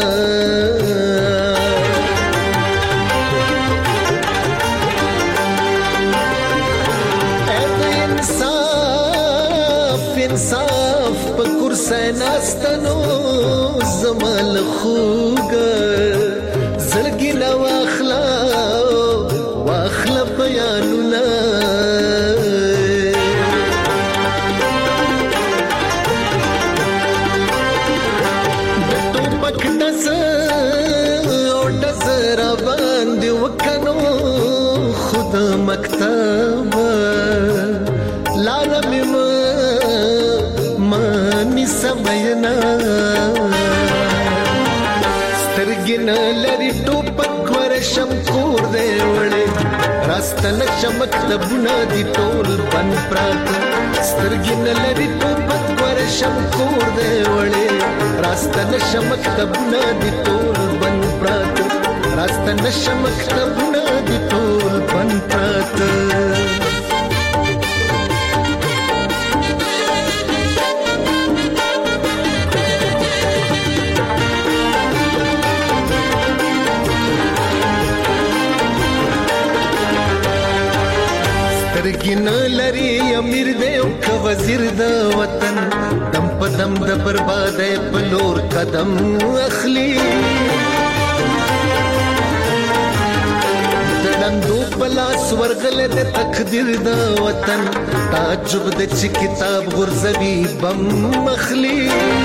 S11: انصاف په کرسۍ ناستنو زمال خوګه زړګي نو واخلا بیانونه د ټوپک دز او دزر باندې وکنو خود مکتب لارم مانی سماینا سترګن لري ټوپک ورشم کور دی وړي راستن شمک تبونه دي ټول بن پرات سترګن لري ټوپک ورشم کور دی وړي راستن شمک تبونه دي ټول بن پرات راستن شمک تبونه دي ټول بن پرات سترګین لري امیر دی او وزیر د وطن دم په دم د بربادۍ په لور قدم اخلي دندو پلاس ورغله د تقدیر د وطن تعجب د چې کتاب غرزوي بم مخلي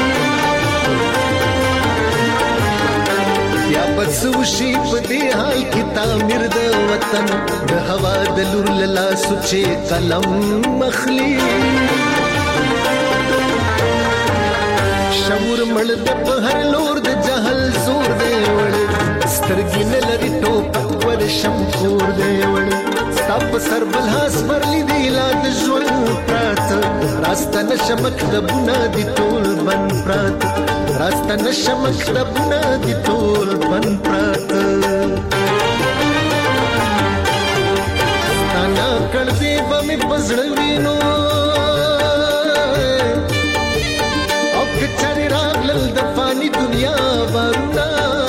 S11: یا بس وشي په دې حال کې تعمیر د وطن د هوا د لور لا سوچې قلم مخلي شعور مړ د په هر لور د جهل زور دی وړي سترګې نه لري ټوپک ورشم کور دی وړي ستاپ سر بلحاس ورلی دی لا د ژوند پرات راسته نشمک د بنا دي ټول بن پرات راسته نشمک د بنا دي ټول بن پرات ستانا کړ دی به پزړ وینو او کچري راغلل د فانی دنیا ورته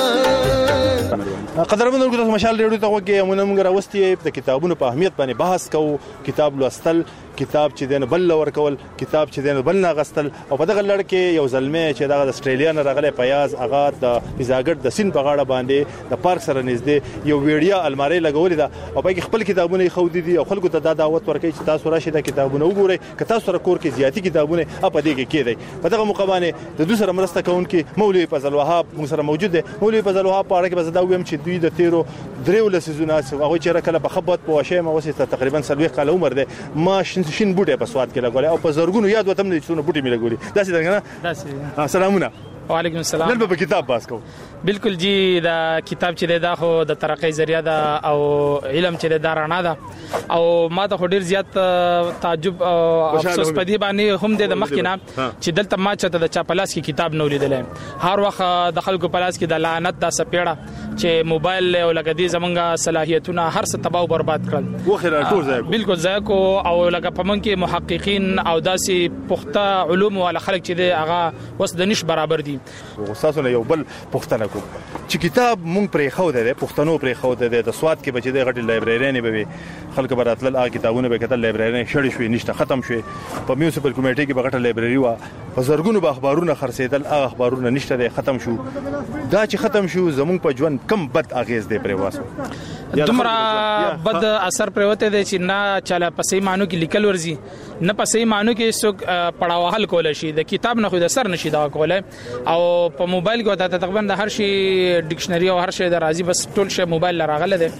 S4: قدرمن ورګو تاسو مشال ریډیو ته وګورئ موږ راوستي د کتابونو په اهمیت باندې بحث کوو کتاب لوستل کتاب چې دین بل ورکول کتاب چې دین بل نه غستل او په دغه لړ کې یو ځلمه چې دغه استرالیا نه راغلی پیاز اغا د فزاګټ د سین په غاړه باندې د پارک سره نږدې یو ویډیو الماری لګولې ده او په خپل کتابونه خو دي او خلکو ته دا دعوت ورکړي چې تاسو راشي د کتابونه وګورئ که تاسو سره کور کې زیاتی کتابونه په دې کې کېدای په دغه مقابله د دوی سره مرسته کوونکي مولوی فضل وهاب موږ سره موجود دی مولوی فضل وهاب په اړه کې به دا ویم چې دوی د تیرو دریو لسیزونه هغه چې راکله په خبرت په واشه ما وسه تقریبا 30 کال عمر دی ما شین بوټه په سواد کې لګولې او په زرګونو یاد وتم نه څونه بوټي مې لګولې داسې څنګه داسې سلامونه
S14: وعلیکم السلام
S4: نن په کتاب باس کو
S14: بالکل جی دا کتاب چې دا خو د ترقې ذریعہ ده او علم چې دا رڼا ده او ما ته ډیر زیات تعجب او افسوس پدې باندې هم د مخکینه چې دلته ما چته د چاپلاس کې کتاب نو لیدل هر وخت د خلکو پلاس کې د لعنت د سپېړه چې موبایل او لګدي زمونږه صلاحیتونه هر څه تباہ او برباد کړل
S4: وخره ټول ځای
S14: بالکل ځای کو او لکه پمن کې محققین او داسې پخته علوم او خلک چې هغه وس د نش برابر دي
S4: استادونه یو بل پښتنه کو چې کتاب مونږ پرې خو ده پښتنو پرې خو ده د سواد کې بچي د غټي لایبرری نه به خلک براتل کتابونه به کتل لایبرری شړې شوې نشته ختم شوې په میونسپل کمیټې کې به غټه لایبرری و په زرګونو به اخبارونه خرڅېدل اخبارونه نشته ده ختم شو دا چې ختم شو زمونږ په ژوند کم بد اغیز دی پرې واسو
S14: دومره بد اثر پروته دي چې نه چاله پسې مانو کې لیکل ورزي نه پسې مانو کې څوک پړاو حل کول شي د کتاب نه خو د سر نشي دا کوله او په موبایل کې دا تقریبا د هر شي ډکشنری او هر شي د راځي بس ټول شي موبایل راغله ده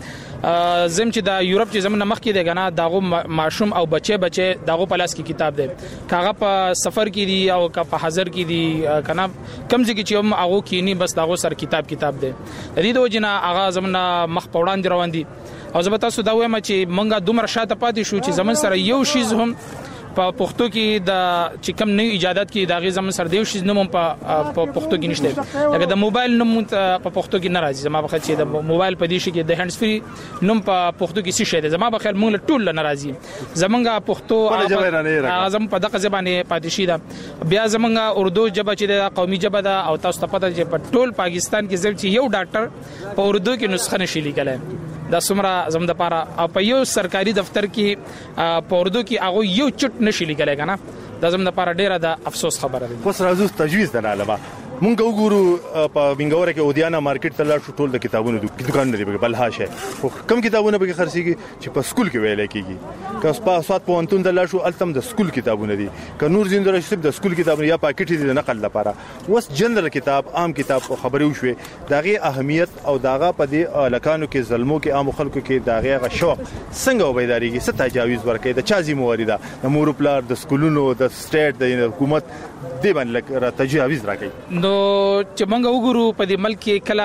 S14: زم چې د یورپ چې زمونه مخ کې دی کنه داغه ماشوم او بچي داغه پلاس کې کتاب دی کاغه په سفر کې دی او کا په حاضر کې دی کنه کم ځکه چې هم هغه کې نه بس داغه سر کتاب دی د دې د وجنه هغه زمونه مخ پوړان دی روان دي او زه به تاسو دا وایم چې مونږه دومره شاته پاتې شو چې زمون سره یو شیز هم په پښتو کې د چې کوم نوې ایجادات کې د غي زمون سره دیو شي نوم په پښتو کې نشته لکه د موبایل نوم په پښتو کې ناراضي زما په خیال چې د موبایل په دې شي کې د هاند فري نوم په پښتو کې څه شي ده زما په خیال موږ ټول ناراضي زمونږه پښتو اعظم په دغه ځبانه پاتې شي ده بیا زمونږه اردو ژبه چې د قومي ژبه ده او تاسو ته پته چې په ټول پاکستان کې ځکه یو ډاکټر په اردو کې نسخه نشي لیکلای دا سمره زم د پاره او په یو سرکاري دفتر کې په اردو کې هغه یو چټ نشي لیکلای کنه دا زم د پاره ډیره د افسوس خبره ده
S4: خو سره زو تجویز نه علاوه مونږ وګورو په بنګوره کې اودیانا مارکیټ ته لاړ شو ټول د کتابونو دکان لري بل هاشه کم کتابونه به خرڅيږي چې په سکول کې ویل کېږي که په سات په انتون د لاړ شو التم د سکول کتابونه دي که نور زیندره شپ د سکول کتابونه یا پاکټ دي د نقل لپاره وس جنرال کتاب عام کتاب خبري وشوي داغه اهمیت او داغه په دې لکانو کې ظلمو کې عام خلکو کې داغه شوق څنګه وبېداریږي ست تجاوز ورکې د چا ذمہواری ده د مور پلار د سکولونو د سټیټ د حکومت دی باندې را تجاوز راکې
S14: نو چې موږ وګورو په دې ملک کې کله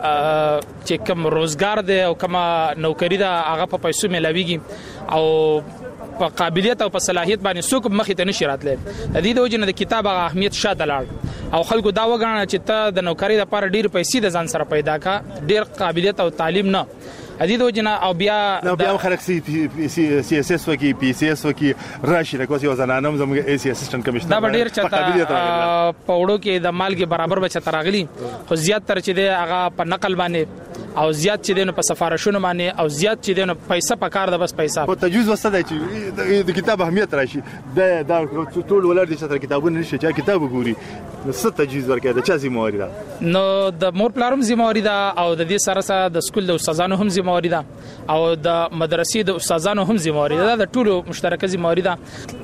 S14: چې کوم روزګار دی او کوم نوکری ده هغه په پیسو ملاويږي او په قابلیت او په صلاحیت باندې څوک مخې ته نشي راتلی د دې د وجه نه د کتاب هغه اهمیت شاته لاړ او خلکو دا وګڼه چې ته د نوکری لپاره ډیر پیسې د ځان سره پیدا کا ډیر قابلیت او تعلیم نه ادي د وجه نه او بیا
S4: خلک سی اس اس وکي پی سی اس وکي راشي د کوسي وزنانم زموږ ای سی اسسټنټ کمشنر
S14: دا ډیر چاته په وړو کې د مالګي برابر بچ تراغلي خو زیات تر چې د هغه په نقل باندې او زیات چې دنه په سفارښونو باندې او زیات چې دنه پیسې پکار ده بس پیسې
S4: په تجویز وسته چې د کتاب اهمیت راشي دا ټول ولر دي چې کتابونه نشي چې کتاب وګوري څه تجویز ورکړي د چا ذمہواری ده
S14: نو د مور پلارم ذمہواری ده او د دې سره سره د سکول د استادانو هم ذمہواری ده او د مدرسې د استادانو هم ذمہواری ده د ټولو مشترکه ذمہواری ده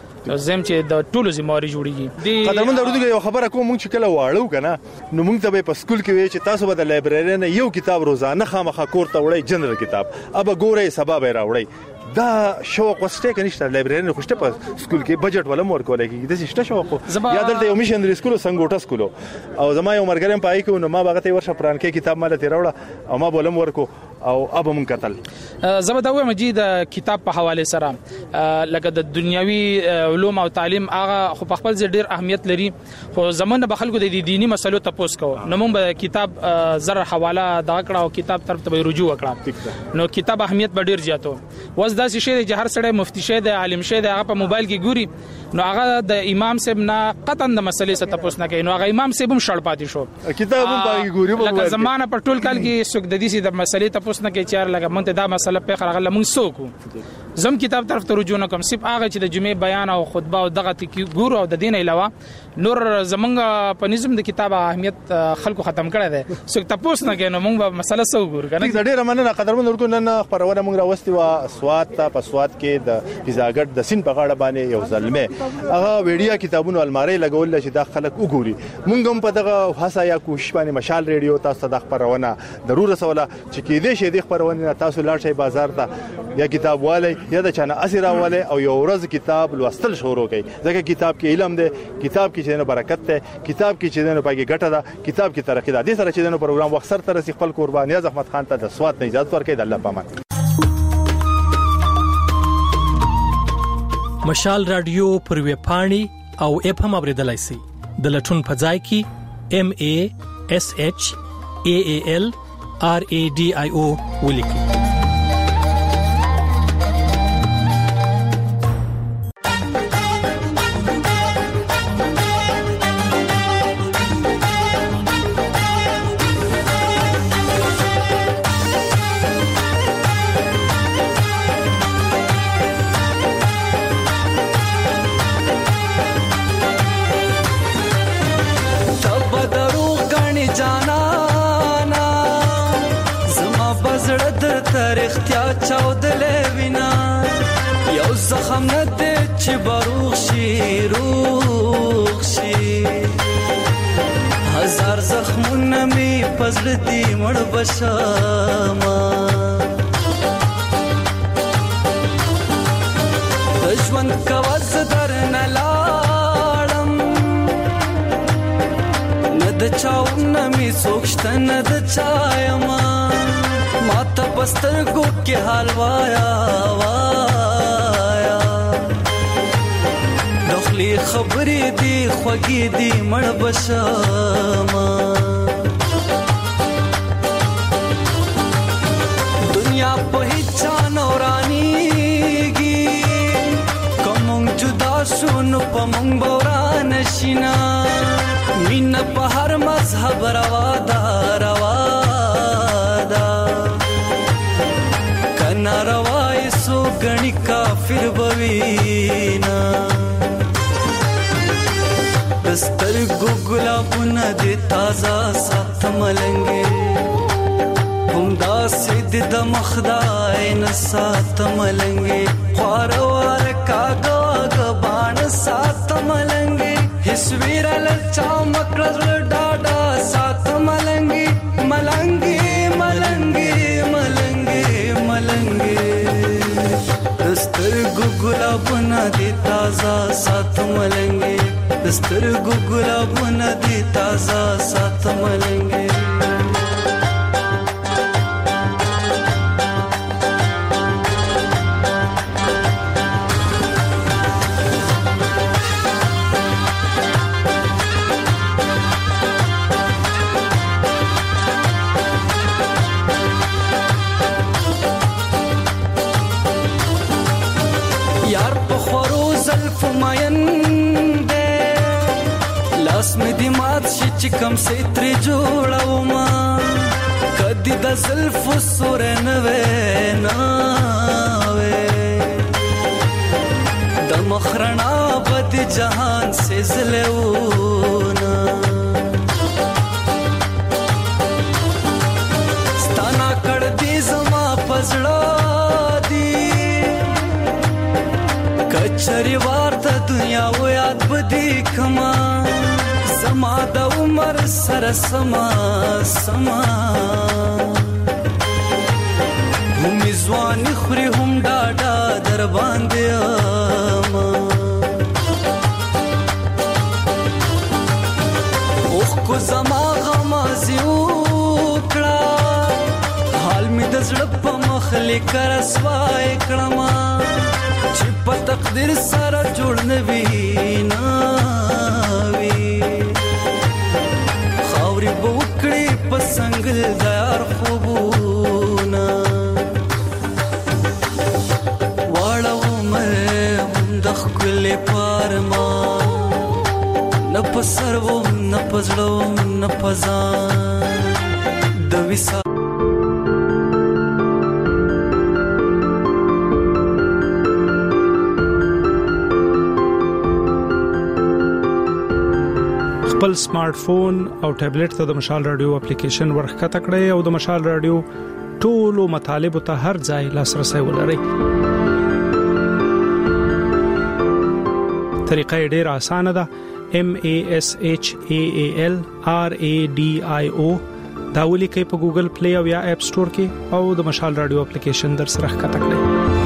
S14: زم چې د ټولو ذمہواری جوړیږي
S4: قدرمن درودو یو خبره کوم مونږ چې کله واړو کنه نو مونږ ته په سکول کې وی چې تاسو به د لایبرری نه یو کتاب روزانه خامخا کور ته وړئ جنرال کتاب ابا ګورئ سبب راوړئ دا شوق وسته کنيشته لایبرری نه خوشته په سکول کې بجټ ولا مور کولای کی د سشته شوق یا دلته یو میشنری سکول څنګه ټا سکول او زما یو مرګرم پای کو نو ما باغته ورشه پران کې کتاب مال ته راوړه او ما بولم ورکو او ابا من قتل
S14: زبدا و مجید کتاب په حواله سره لکه د دنیوي علوم او تعلیم هغه خو په خپل ډیر اهمیت لري خو زمونږ به خلکو د دینی مسلو تاسو کو نو موږ به کتاب زر حواله دا کړه او کتاب طرف ته رجوع وکړه نو کتاب اهمیت به ډیر زیاتو وز دا شي چې هر سړی مفتی شه د عالم شه د هغه په موبایل کې ګوري نو هغه د امام صاحب نه قطعا د مسلې څخه تاسو نه کوي نو هغه امام صاحب هم شړ پاتې شو
S4: کتاب هم باندې ګوري
S14: لکه زمانه په ټول کال کې څوک د دې د مسلې تاسو نه کوي چې لکه مونږ دا مسله په خرغله مونږ سوکو زم کتاب طرف ته رجوع نه کوم صرف هغه چې د جمعې بیان او خطبه او دغه کې ګورو او د دین علاوه نور زمونږ په نظم د کتاب اهمیت خلکو ختم کړی دی څوک تاسو نه کوي نو مونږ به مسله سو ګور کنه
S4: ډېر مننه قدرمن ورکو نن خبرونه مونږ راوستي وا سواد ته په سواد کې د فضاګټ د سین په غاړه باندې یو ظلمه هغه ویډیا کتابونو الماری لګول چې د خلک وګوري مونږ هم په دغه هڅه یا کوشش باندې مشال ریډیو تاسو د خبرونه ضرور سواله چې کې دې شه د خبرونه تاسو لاړ شئ بازار ته یا کتاب والے یا د چانه اسره والے او یو ورځ کتاب لوستل شروع کړئ ځکه کتاب کې علم دی کتاب کې چې برکت ده کتاب کې چې نه پاګه ګټه ده کتاب کې ترقی ده د سره چې نه پروګرام وخت سره تر خپل قرباني احمد خان ته د سواد نه اجازه ورکړي د الله پامان
S15: مشال رادیو پر وی پاڼي او اف هم اوریدلای شي د لټون په ځای کې MASHAALRADIO ولیکي
S16: زخم نه دې چې بروغ شي هزار زخمونه می پزړ دې مړ بشما ژوند کواز در نه لاړم نه د چاونه می سوکشت نه د چایما ماته پسترګو کې حال وایا خبرې دي خوږې دي مړ بشما دنیا په هیڅ نورانیږي کوم جدا شون په مونږ بوران شینا مين په هر مذهب روا دا کنا روای سو غنی کافر بوینا دستر ګوګلا بن دې تازه سات ملنګي هم دا سید د مخدای نه سات ملنګي خوروار کاګه غبان سات ملنګي هیڅ ویرل چا مکړل ډاډا سات ملنګي ملنګي ملنګي ملنګي ملنګي دستر ګوګلا بنا دي تازه سات ملنګي دستر ګوګلا بنا دي تازه سات ملنګي کم سے تر جوړاو ما کدی د زلف سور نه وې د مخرنا بد جهان سے زلونا ستانا کړ دې زما پزړه دی کچري ورته دنیا و یاد بدی کما سما د عمر سره سما سما هم ځوان خوري هم ډاډا در باندې ما اوخ کو زما غما زیو کړه حال می د زړه په مخ لیکر سوای کړما چې په تقدیر سره جوړ نه وینا بوکړي پسنګل دار خوبونه واړو مې هم د خپل پارما نه پسرو نه پزړو نه پزان د وسا
S17: خپل سمارټ فون او ټابلیټ ته د مشال رادیو اپلیکیشن ورخکته کړئ او د مشال رادیو ټولو مطالب ته هر ځای لاسرسي ولرئ. طریقه ډیره اسانه ده. MASHAALRADIO دا ولیکئ په ګوګل پلی او یا اپ سٹور کې او د مشال رادیو اپلیکیشن در سره ښکته کړئ.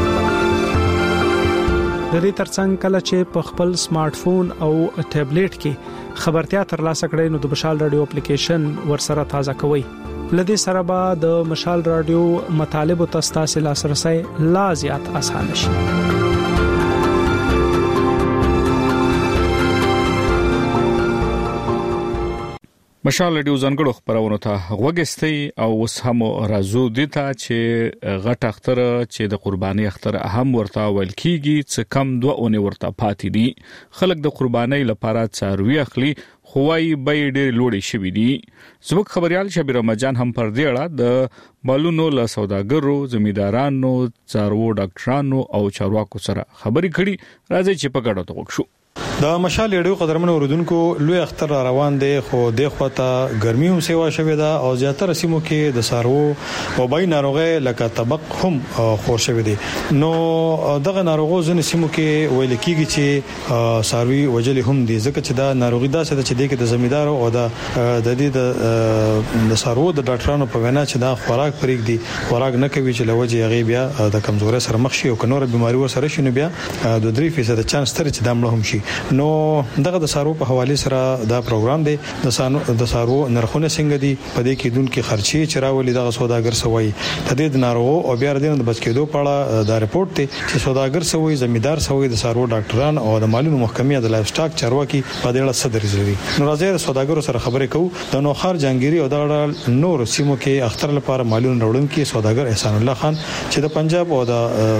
S17: د دې ترڅنګ کله چې په خپل سمارټ فون او ټابلیټ کې خبرتیا ترلاسه کړئ نو د مشال رادیو اپلیکیشن ورسره تازه کوئ. لدې سره به د مشال رادیو مطالب او تاسو لاسرسي لا زیات اسانه شي.
S1: مشال رادیو ځانګړو خبرونه ته غوږستئ او اوس هم راځو دي ته چې غټ اختر چې د قرباني اختر اهم ورته ویل کیږي چې کم 2 اونۍ ورته پاتې دي. خلک د قرباني لپاره څاروي اخلي خوای به ډېر لوړی شوی دي. زموږ خبريال شبیر رمضان هم پر دې اړه د مالونو له سوداګرو، زمیندارانو، څارو ډاکټرانو او چارواکو سره خبرې کړي. راځي چې په ګډه توګه
S18: د مشال ریډیو قدرمن اوردونکو لوی اختر روان دي خو د خوته ګرمي هم سیوا شوې ده او زیاتره سیمو کې د سارو وبای ناروغي لکه طبق هم خور شوې دي. نو دغه ناروغو ځنې سیمو کې ویل کېږي چې ساروي وجلي هم دي ځکه چې دا ناروغي داسې ده چې د زمیندارو او د دې د سارو د ډاکټرانو په وینا چې دا خوراک پرېګ دي خوراک نه کوي چې لوجه غي بیا د کمزوري سره مخ شي او کنور بيماري ور سره شنو بیا د 3% چانس تر چې دامله هم شي. نو دغه د سارو په حواله سره دا پروګرام دی د سارو نرخونه څنګه دي په دې کې دونکو خرچي چراولي دغه سوداګر سوي تدید ناروغ او بیا د بچ کېدو په اړه دا رپورت دی چې سوداګر سوي زمیدار سوي د سارو ډاکټران او د مالونو محکمې د لایف سټاک چارواکي په دې اړه صدر زوي نو راځي سوداګرو سره خبرې کوو د نوخار جنگيري او د نور سیمو کې اختر لپاره مالونو وړونکي سوداګر احسان الله خان چې د پنجاب او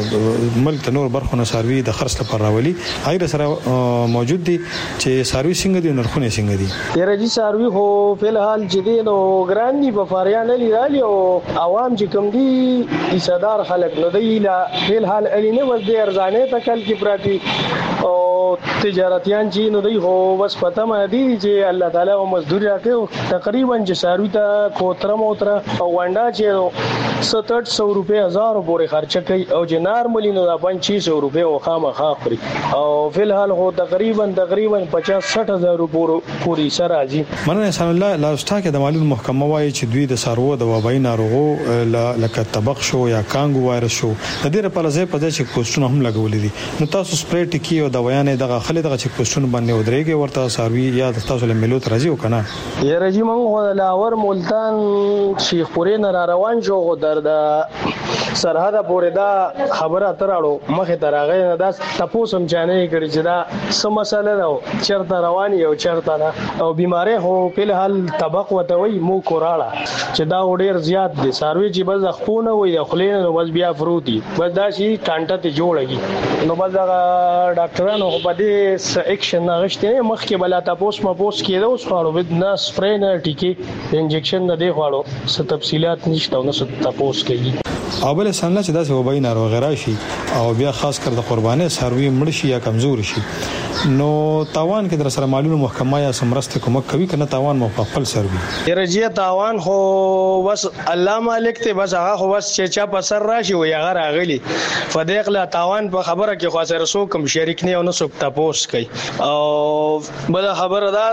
S18: د ملک د نور برخو نه ساروي د خرڅ لپاره راولي هغه سره موجود دي چې ساروي څنګه دي نرخونه څنګه دي
S19: تیرجی ساروي هو په الحال چې دي نو ګران دي په فاریان لري او عوام چې کوم دي صدر خلک نو دی لا په الحال الینه ور دي ارزانه تکل کی پراتی او تجارتيان چې نو دی هو بس پته ما دي چې الله تعالی او مزدور راکې تقریبا چې ساروي ته کوتره موتره او وانډا چې 700 روپے 1000 پورې خرچه کوي او چې نارملی نو 500 روپے او خامخا خوري او په الحال هو تقریبا 50-60 هزار پورې سره راځي
S18: مننه احسان الله لاستا کې د مالونو محکمه وايي چې دوی د سارو د وبای ناروغو لکه طبق شو یا کانګو وایرس شو د دې لپاره ځای په ځای چې پوسټونه هم لګولې دي نو تاسو سپری ټکی او دوايانې دغه خلک دغه چې پوسټونه باندې ودرېږي ورته ساروي یا تاسو له ملوت راځي وکنه
S19: یې راځي موږ لاور ملتان شیخ پورې نه روان شو در د سرحد پورې دا خبره تراړو مخه ترغه نه دا تاسو هم چانه کړی چې دا سم مسله ده چرته روان یو چرته نه او بیماری هو په حال طبق وتوي مو کوراړه چې دا ډیر زیات دي ساروي چې بس خپونه وي خلینو نو بس بیا فروتي بس دا شي کانټه ته جوړږي نو بس دا ډاکټرانو په دې اکشن نغشته مخکې بلا تاسو ما پوس کېده اوس خاړو ود نه سپری نه ټیکی انجکشن نه دی خاړو څه تفصيلات نشته نو څه تاسو کوي
S18: او بل سنله چې داسې وبای ناروغ راشي او بیا خاص کر د قرباني ساروي مړ شي یا کمزور شي نو تاوان کې در سره مالونو محکمه یا سمرسته کوم کوي کنه تاوان مو خپل سروي
S19: رجیه تاوان خو بس الله مالک ته بس هغه خو بس چې چا په سر راشي و یا غره غلي فدیق لا تاوان په خبره کې خو سره سو کوم شریک نه او نو سو تاسو کوي او بل خبره دا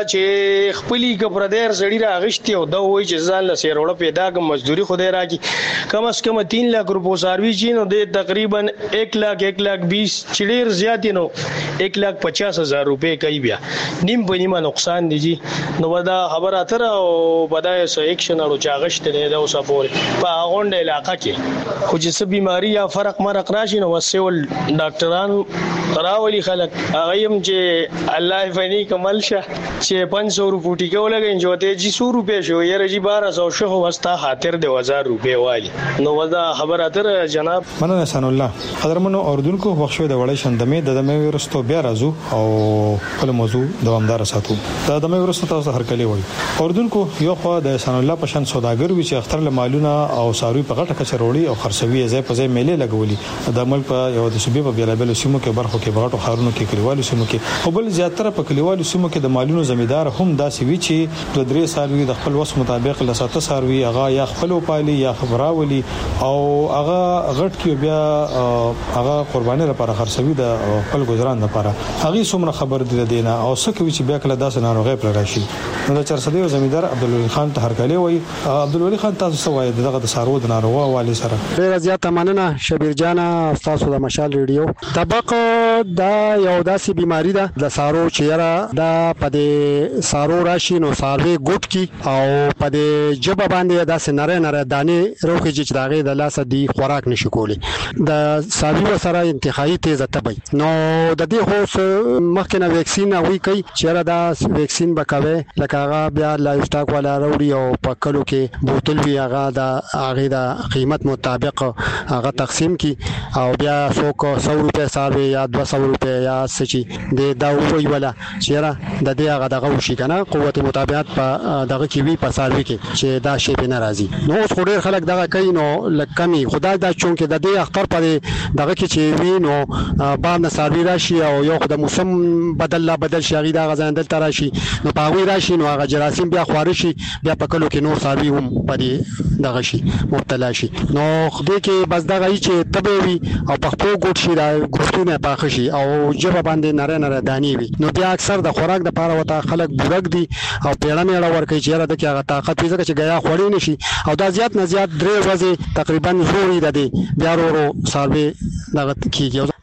S19: چې خپلې کپر دیر سړی راغشتي او دا وایي چې ځان له سیروړه پیدا کوم مزدوري خو دې راکی کم از کم 3 लाख रुपए ساروي چې نو د تقریبا 1,20,000 چډیر زیات نو 1,50,000 روپے کوي بیا نیم په نیمه نقصان دي نو ودا خبره تر او بدای سو اکشن او چاغشت نه دا اوسه پورې په غونډه علاقہ کې خو چې څه بيماري یا فرق مرق راشي نو وسول ډاکټران راولي خلک هغه هم چې الله فني کمل شه چې 500 روپے کې ولګین جوته جی 100 روپے شو یې رجی 1200 شو واسطه خاطر د 1000 روپے والی نو ودا خبره تر جناب
S18: مننه سن الله قدرمنو اوردونکو بخښو د وړې شندمه د دمه ورستو بیا راځو او خپل موضوع دوامدار ساتو دا دمه ورستو تاسو هر کلی وای اوردونکو یو خو د سن الله پشن سوداګر وی چې اختر له مالونه او ساروي په غټه کچروړي او خرڅوي ځای په ځای میلې لګولي د ملک په یو د صوبې په بیلابل سیمو کې برخو کې بغټو خارونو کې کلیوالو سیمو کې او بل زیاتره په کلیوالو سیمو کې د مالونو زمیدار هم داسې وی چې د درې ساروي د خپل وس مطابق لساته ساروي هغه یا خپل پالي یا خبراولي او هغه غټ کې بیا هغه قرباني لپاره خرڅوي د خپل گزاران لپاره هغه څومره خبر دي دینه او سکه چې بیا کله داسې ناروغي پر راشي نو د چرسدي زمیدار عبدالولي خان ته هرکلی وای عبدالولي خان تاسو سوای دغه د سارو د ناروغ والی سره
S20: ډیر زیات مننه شبیر جان تاسو د مشال ریډیو طبق دا یو داسې بیماری ده د سارو چیرې دا په سارو راشي نو ساروي ګوټ کی او په جبه باندې داسې نره نره دانه روخي چې داغه د لاس دی خوراک نشي کولی د ساروي سره انتخابي تیز تبي نو د دې هو مخکنه ویکسین او کوي چیرې دا ویکسین بکوي لکه هغه بیا لایف سټاک ولا وروړي او په کلو کې بوتل وی هغه د قیمت مطابق هغه تقسیم کی او بیا څوک 100 روپے ساروي یا 200 روپے یا سچي د دا وی ولا چیرې د دې هغه دغه وشي کنه قوت مطابقت په دغه کې وی په ساروي کې چې دا شی به ناراضي نو اوس ډېر خلک دغه کوي نو لکمي خدای دا چون کې د دې اختر پر دغه کې چې وی نو باندې ساروي راشي او یو خدای موسم بدل شي دا غزاندل تراشي نو پاوی راشي نو هغه جراثیم بیا خوارشي بیا په کلو کې نور ساروي هم پدې دغه شي مبتلا شي نو خدای کې بس دغه چې تبه وي او په خپل ګوت شي دا ګوتونه پاخه شي او جبه باندې نره نره دانی وي نو بیا اکثر د خوراک د پاره وتا خلک بورګ دي او پیړه میړه ورکه چې را د کې هغه طاقت وي چې غیا خوړی نشي او دا زیات نه زیات 3 ورځې تقریبا زوري ده دي بیا ورو ساروي دغه کیږي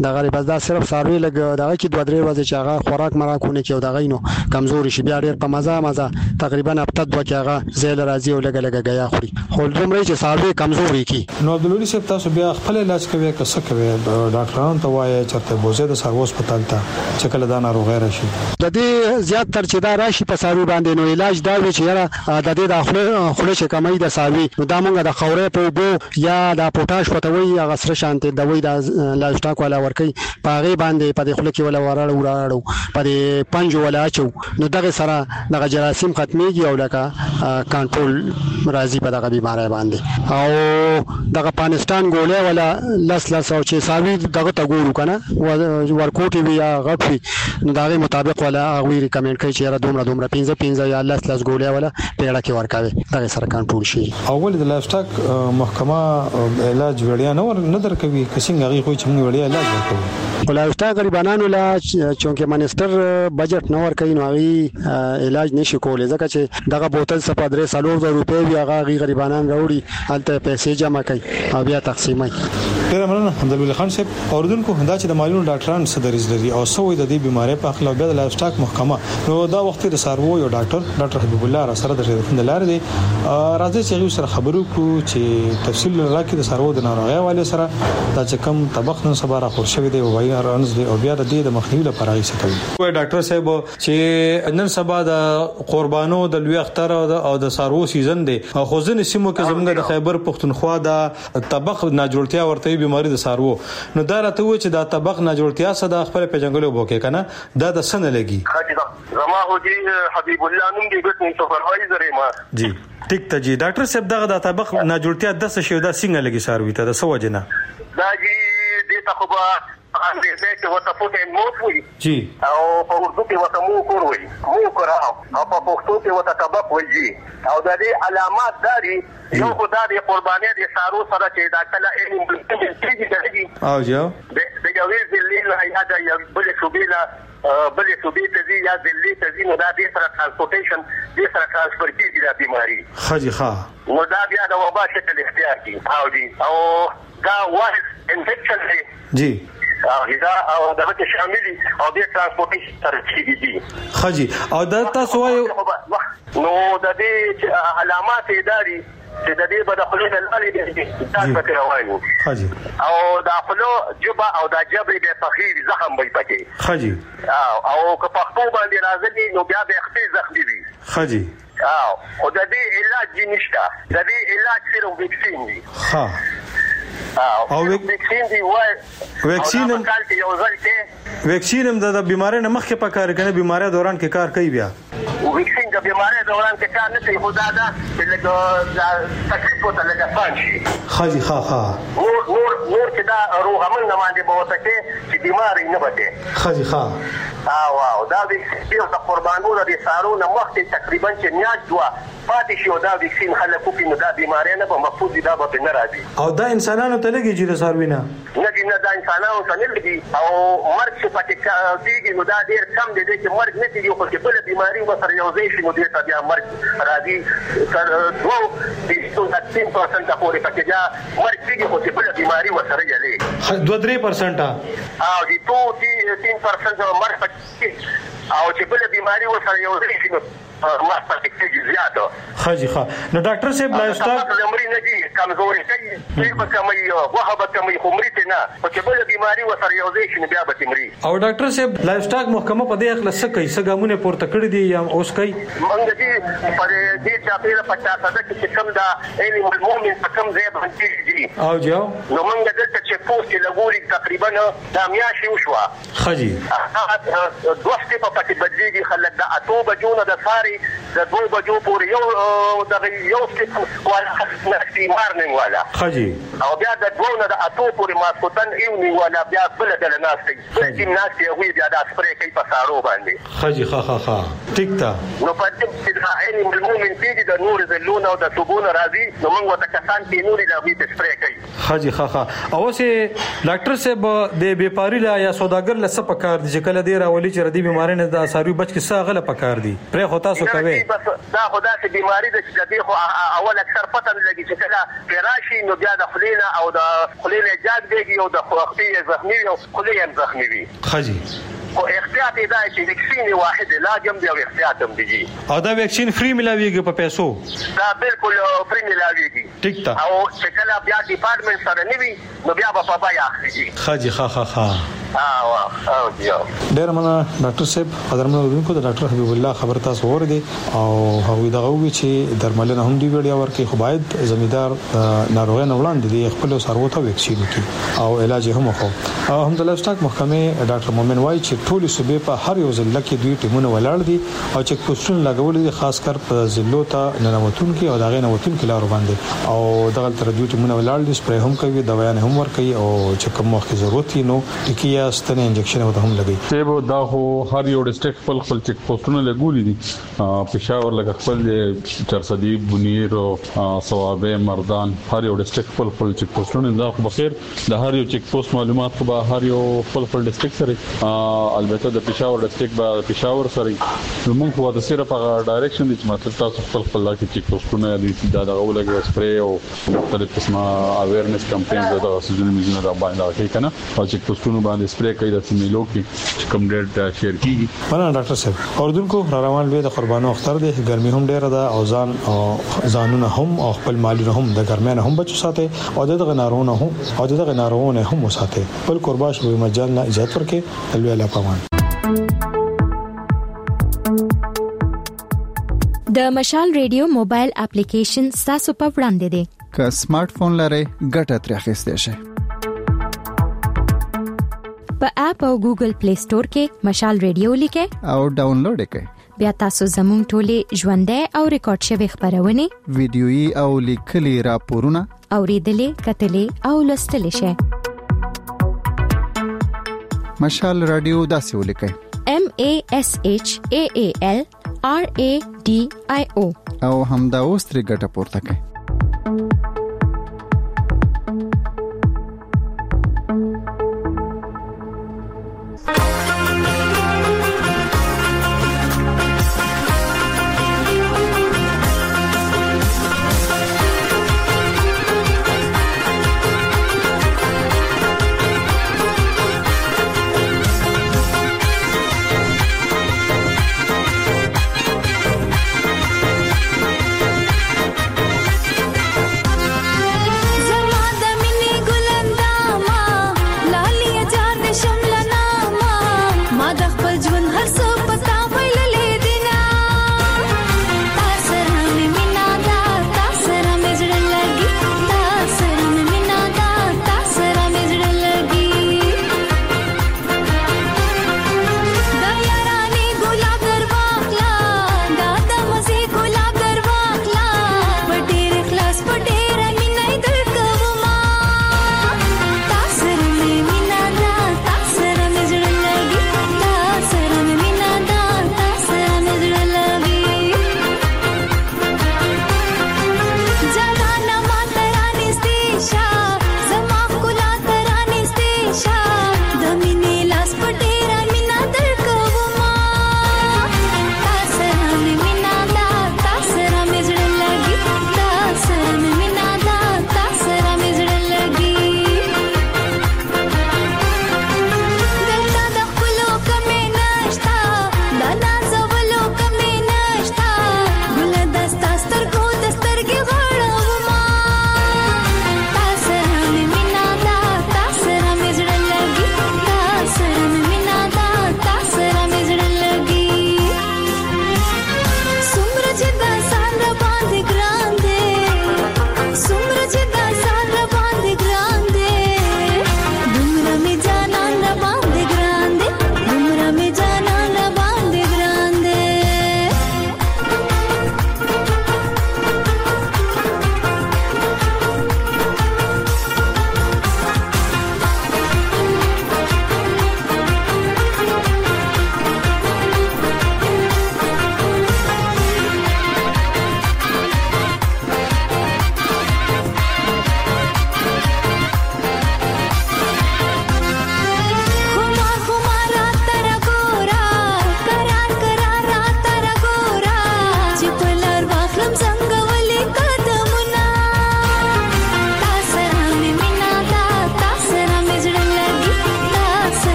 S20: د غریب بس دا صرف ساروي لګ دغه کې 2-3 ورځې چې هغه خوراک مراکونه کې او دغه نو کمزوري شي بیا ډیر په مزه تقریبا هفته دوه کې هغه زیل راځي او لګ غیا خوري خو دومره چې ساروي کمزوري کی
S18: نو عبدالولي صاحب تاسو بیا خپل علاج کوي که څه کوي ډاکټرانو ته وایي چې بوزه د سارو هسپتال ته چې کله دا ناروغي راشي
S20: د دې زیات تر چې دا راشي په سارو باندې نو علاج دا وی چې یاره د دې داخله خله چې کمای د ساروي نو دا مونږ د خورې په بو یا د پوتاش پتوي هغه سره شانته دوی د لایف سټاک ولا ورکی پاغه باندې په دې خله کې ولا وراړو په دې پنځو ولا اچو نو دغه سره د جراثیم ختميږي او لکه کنټرول راځي په دغه بیماری باندې او دغه پاکستان ګولې ولا لس او چې ساروي دغه ته ګورو کنه ورکوټي وی یا غټي نو دغه مطابق ولا غوي ریکمند کوي چې را دومره 15 یا لس ګولې ولا پیړه کې ورکاوي دغه سره کنټرول شي
S18: اول د لایف سټاک محکمه علاج وړیا نه درکوي کسینګ هغه خو چې موږ وړیا علاج وکړو
S20: لایف سټاک غریبانو لا چونکه منستر بجټ نه ورکوي نو هغه علاج نشي کولای ځکه چې دغه بوتل صفه 300 روپے بیا هغه غریبانان راوړي هلته پیسې جمع کوي او بیا تقسیمای
S18: ډیر مننه عبدالولي خان صاحب اوردونکو هندا چې د مالونو ډاکټران صدرز لري او سوې د دې بيمارۍ په خلاف بیا د لایف سټاک محکمه نو دا وخت د سارو یو ډاکټر حبیب الله را سره د ټلیفون لار دی راځي چې سره خبرو کو چې تفصیل راکړي د سارو د ناروغي والے سره دا چې کم طبق نن سبا را خور شوی دی وایي رانز دی او بیا د دې د مخنیوي لپاره یې څه کوي وای ډاکټر صاحب چې نن سبا د قربانو د لوی اختر او د سارو سیزن دی او خوځنې سیمو کې زموږ د خیبر پختونخوا د طبق ناجوړتیا ورته بیماری د سارو نو دا راته و چې دا طبق ناجوړتیا صدا خپل پیژنګلو بوکې کنه دا د سن لګي
S21: زما هو جی حبیب الله نوم دی ګټ سوپروایزر ما
S18: جی ټیک ته جی ډاکټر صاحب دغه د طبق ناجوړتیا د څه شی دا څنګه لګي ساروي ته د څه وجنه
S21: دا جی د تخبا انګلیسي کې وته فوټ ان موت وي
S18: جی
S21: او په اردو کې وته مو کور وي مو کور او په پښتو کې وته طبق وي جی او د دې علامات داري یو خدای د قرباني د سارو سره چې دا کله یې امپلیمنټ
S18: او جو
S21: د جوړې ذلیل یا د بل شوبیلا بل شوبې ته یا ذلی ته نو دا د سره ترانسپورټیشن د سره ترانسفر کیږي د بیماری
S18: خجي ښه
S21: نو دا بیا د وبا شکل اختیار کی او دی او دا واحد انفیکشن دی
S18: جی
S21: دا او دغه شاملي او د ترانسپورټیشن سره کیږي
S18: خجي او دا تاسو وایو
S21: نو د دې علامات اداري چې د دې په خلونو لارې دي تاسو پکې روانو
S18: خجي
S21: او د خلو جبا او د جبري د فخیر زخم وي پکې
S18: خجي
S21: او که پختو باندې راځي نو بیا به اختي زخمي دي
S18: خجي
S21: او د دې علاج نشته د دې علاج صرف ویکسین دي
S18: ها
S21: او ویکسین دی وای
S18: ویکسین هم د بیماری نه مخکې په کار کنه بیماری دوران کې کار کوي بیا
S21: ویکسین د بیماری دوران کې کار نه کوي خدا دا چې لږ تکلیف وته لږ پانشي
S18: خاجي ها
S21: نور چې دا روغمن نه باندې بوته کې چې بیماری نه بده
S18: خاجي ها
S21: واو دا ویکسین د قربانو د سارو نه مخکې تقریبا چې میاشت دوا پاتې شو دا ویکسین خلکو کې نو دا بیماری نه به محفوظ دي دا به نه راځي
S18: او دا انسانانو ته لګي چې ساروینه
S21: نه دا انسانانو ته نه لګي او مرګ چې پاتې کیږي نو دا ډیر کم دی چې مرګ نه کیږي خو چې بل بیماری وسره یو ځای شي نو دې ته بیا مرګ راځي دوه 3% پورې پکې بیا مرګ کیږي خو چې بل بیماری وسره یلې
S18: 2-3%
S21: او دې 2-3% مرګ پکې او چې بل بیماری وسره یو ځای شي نو مرګ پکې کیږي زیاته
S18: خاجي ښه نو ډاکټر صاحب لایف سټاک
S21: زمري نه دي کمزوري کوي په کمي وهبه کمي خمري ته نه او چې بل بیماری وسره یو ځای شي بیا به تمري
S18: او ډاکټر صاحب لایف سټاک محکمه په دې اخلاص کوي سګامونه پورته کړی دي یا اوس کوي
S21: مونږ دې پر دې چاپیره 50 چې کم دا علم المؤمن په کم ځای باندې دي
S18: او جو
S21: نو مونږ دلته چې پوسټ لګوري تقریبا دا میاشي وشوا
S18: خاجي
S21: دوه سټپ پکې بدلېږي خلک د اته بجو نه د ساري د 2 بجو پورې یو سټپ ولا مارننګ والا
S18: خاجي
S21: او بیا د 2 نه د اته پورې ماسکوتن ایونی والا بیا بل د ناستي چې ناستي وي بیا د سپری کوي په سارو باندې
S18: خاجي ها ټیک تا
S21: نو په دې چې دا علم المؤمن پیږي د نور زلون او د سبون راضي نو موږ ته کسان کې نور د وی سپری کوي
S18: خاجي خاخه او سه ډاکټر صاحب د بیپاری لا یا سوداګر له څه پکار دي چې کله دی راولي چې ردی بیماری نه د ساروی بچ کې څه غله پکار دي پر خو تاسو کوي
S21: دا خدا سي بیماری د چې خو اول اکثر پته لګي چې کله فراشي نو بیا د خلینا او د خلینا جاد دیږي او د خوختي زخمی او خلینا زخمی وي
S18: خاجي
S21: او احتیاط دی چې ویکسین واحد لاجم دی او احتیاط هم دی
S18: او دا ویکسین فری ملاویږي په پیسو
S21: دا بالکل فری ملاویږي
S18: ټیک تا
S21: او چې کله بیا ډپارټمنټ سره نیوي نو بیا په پای اخلي
S18: خاجي خاخه
S21: ډیر
S18: مننه ډاکټر صاحب قدرمنو ورونکو د ډاکټر حبیب الله خبر تاسو ور دي او هغه دغه وی چې درملنه هم دی ویډیا ورکي خو باید زمیدار ناروغي نه وړاندې دي خپل سروته ویکسین کی او علاج هم خو الحمدلله سټاک محکمه ډاکټر مومن وای چې ټول صوبې په هر یو ځل کې دوی ټیمونه ولاړ دي او چک پوسټونه لګول دي خاص کر په ضلعو ته ننوتون کې او دغه نوتون کې لار باندې او دغه تر دوی ټیمونه ولاړ دي سپری هم کوي دوايان هم ور کوي او چې کوم وخت ضرورت نو ټکی یا ستنه انجکشن وته هم لګي
S2: سیبو دا هو هر یو ډیسټریکټ خپل چک پوسټونه لګولې دي پېښور لکه خپل چرسدي بنیر او ثوابه مردان هر یو ډیسټریکټ خپل چک پوسټونه دا خو بخیر د هر یو چک پوسټ معلومات خو به هر یو خپل ډیسټریکټ سره البته د پېښور ډیسټریکټ به پېښور سره موږ خو د سره په ډایرکشن دي چې مطلب تاسو خپل کې چک پوسټونه دي دا دغه ولګي سپری او مختلف قسمه اویرنس کمپاینز دا سيزوني مزونه را باندې راځي کنه او چک پوسټونه باندې سپری کوي د سیمېلو کې کم ډېر شیر کیږي
S18: مننه ډاکټر صاحب اوردونکو روان لوي د قربانو اختر دي ګرمي هم ډېره ده او ځانونه هم او خپل مالونه هم د ګرمۍ نه هم بچو ساتي او دغه نارونه هم وساتي بل قرباش به مجال نه اجازه ورکړي الوی الله پامان
S22: د مشال ریډیو موبایل اپلیکیشن تاسو په وړاندې دی
S3: که سمارټ فون لرئ ګټه ترې اخیستئ شئ
S22: په اپ او ګوګل پلی سٹور کې مشال ریډیو لیکئ
S3: او ډاونلوډ کړئ
S22: بیا تاسو زموږ ټولې ژوندۍ او ریکارډ شوی خبرونه
S3: ویډیويي او لیکلي راپورونه
S22: اوریدلې کتلې او لوستلې شئ
S3: مشال رادیو داسې ولیکئ
S22: MASHAAL RADIO
S3: او همدا اوس ترې ګټه پورته کړئ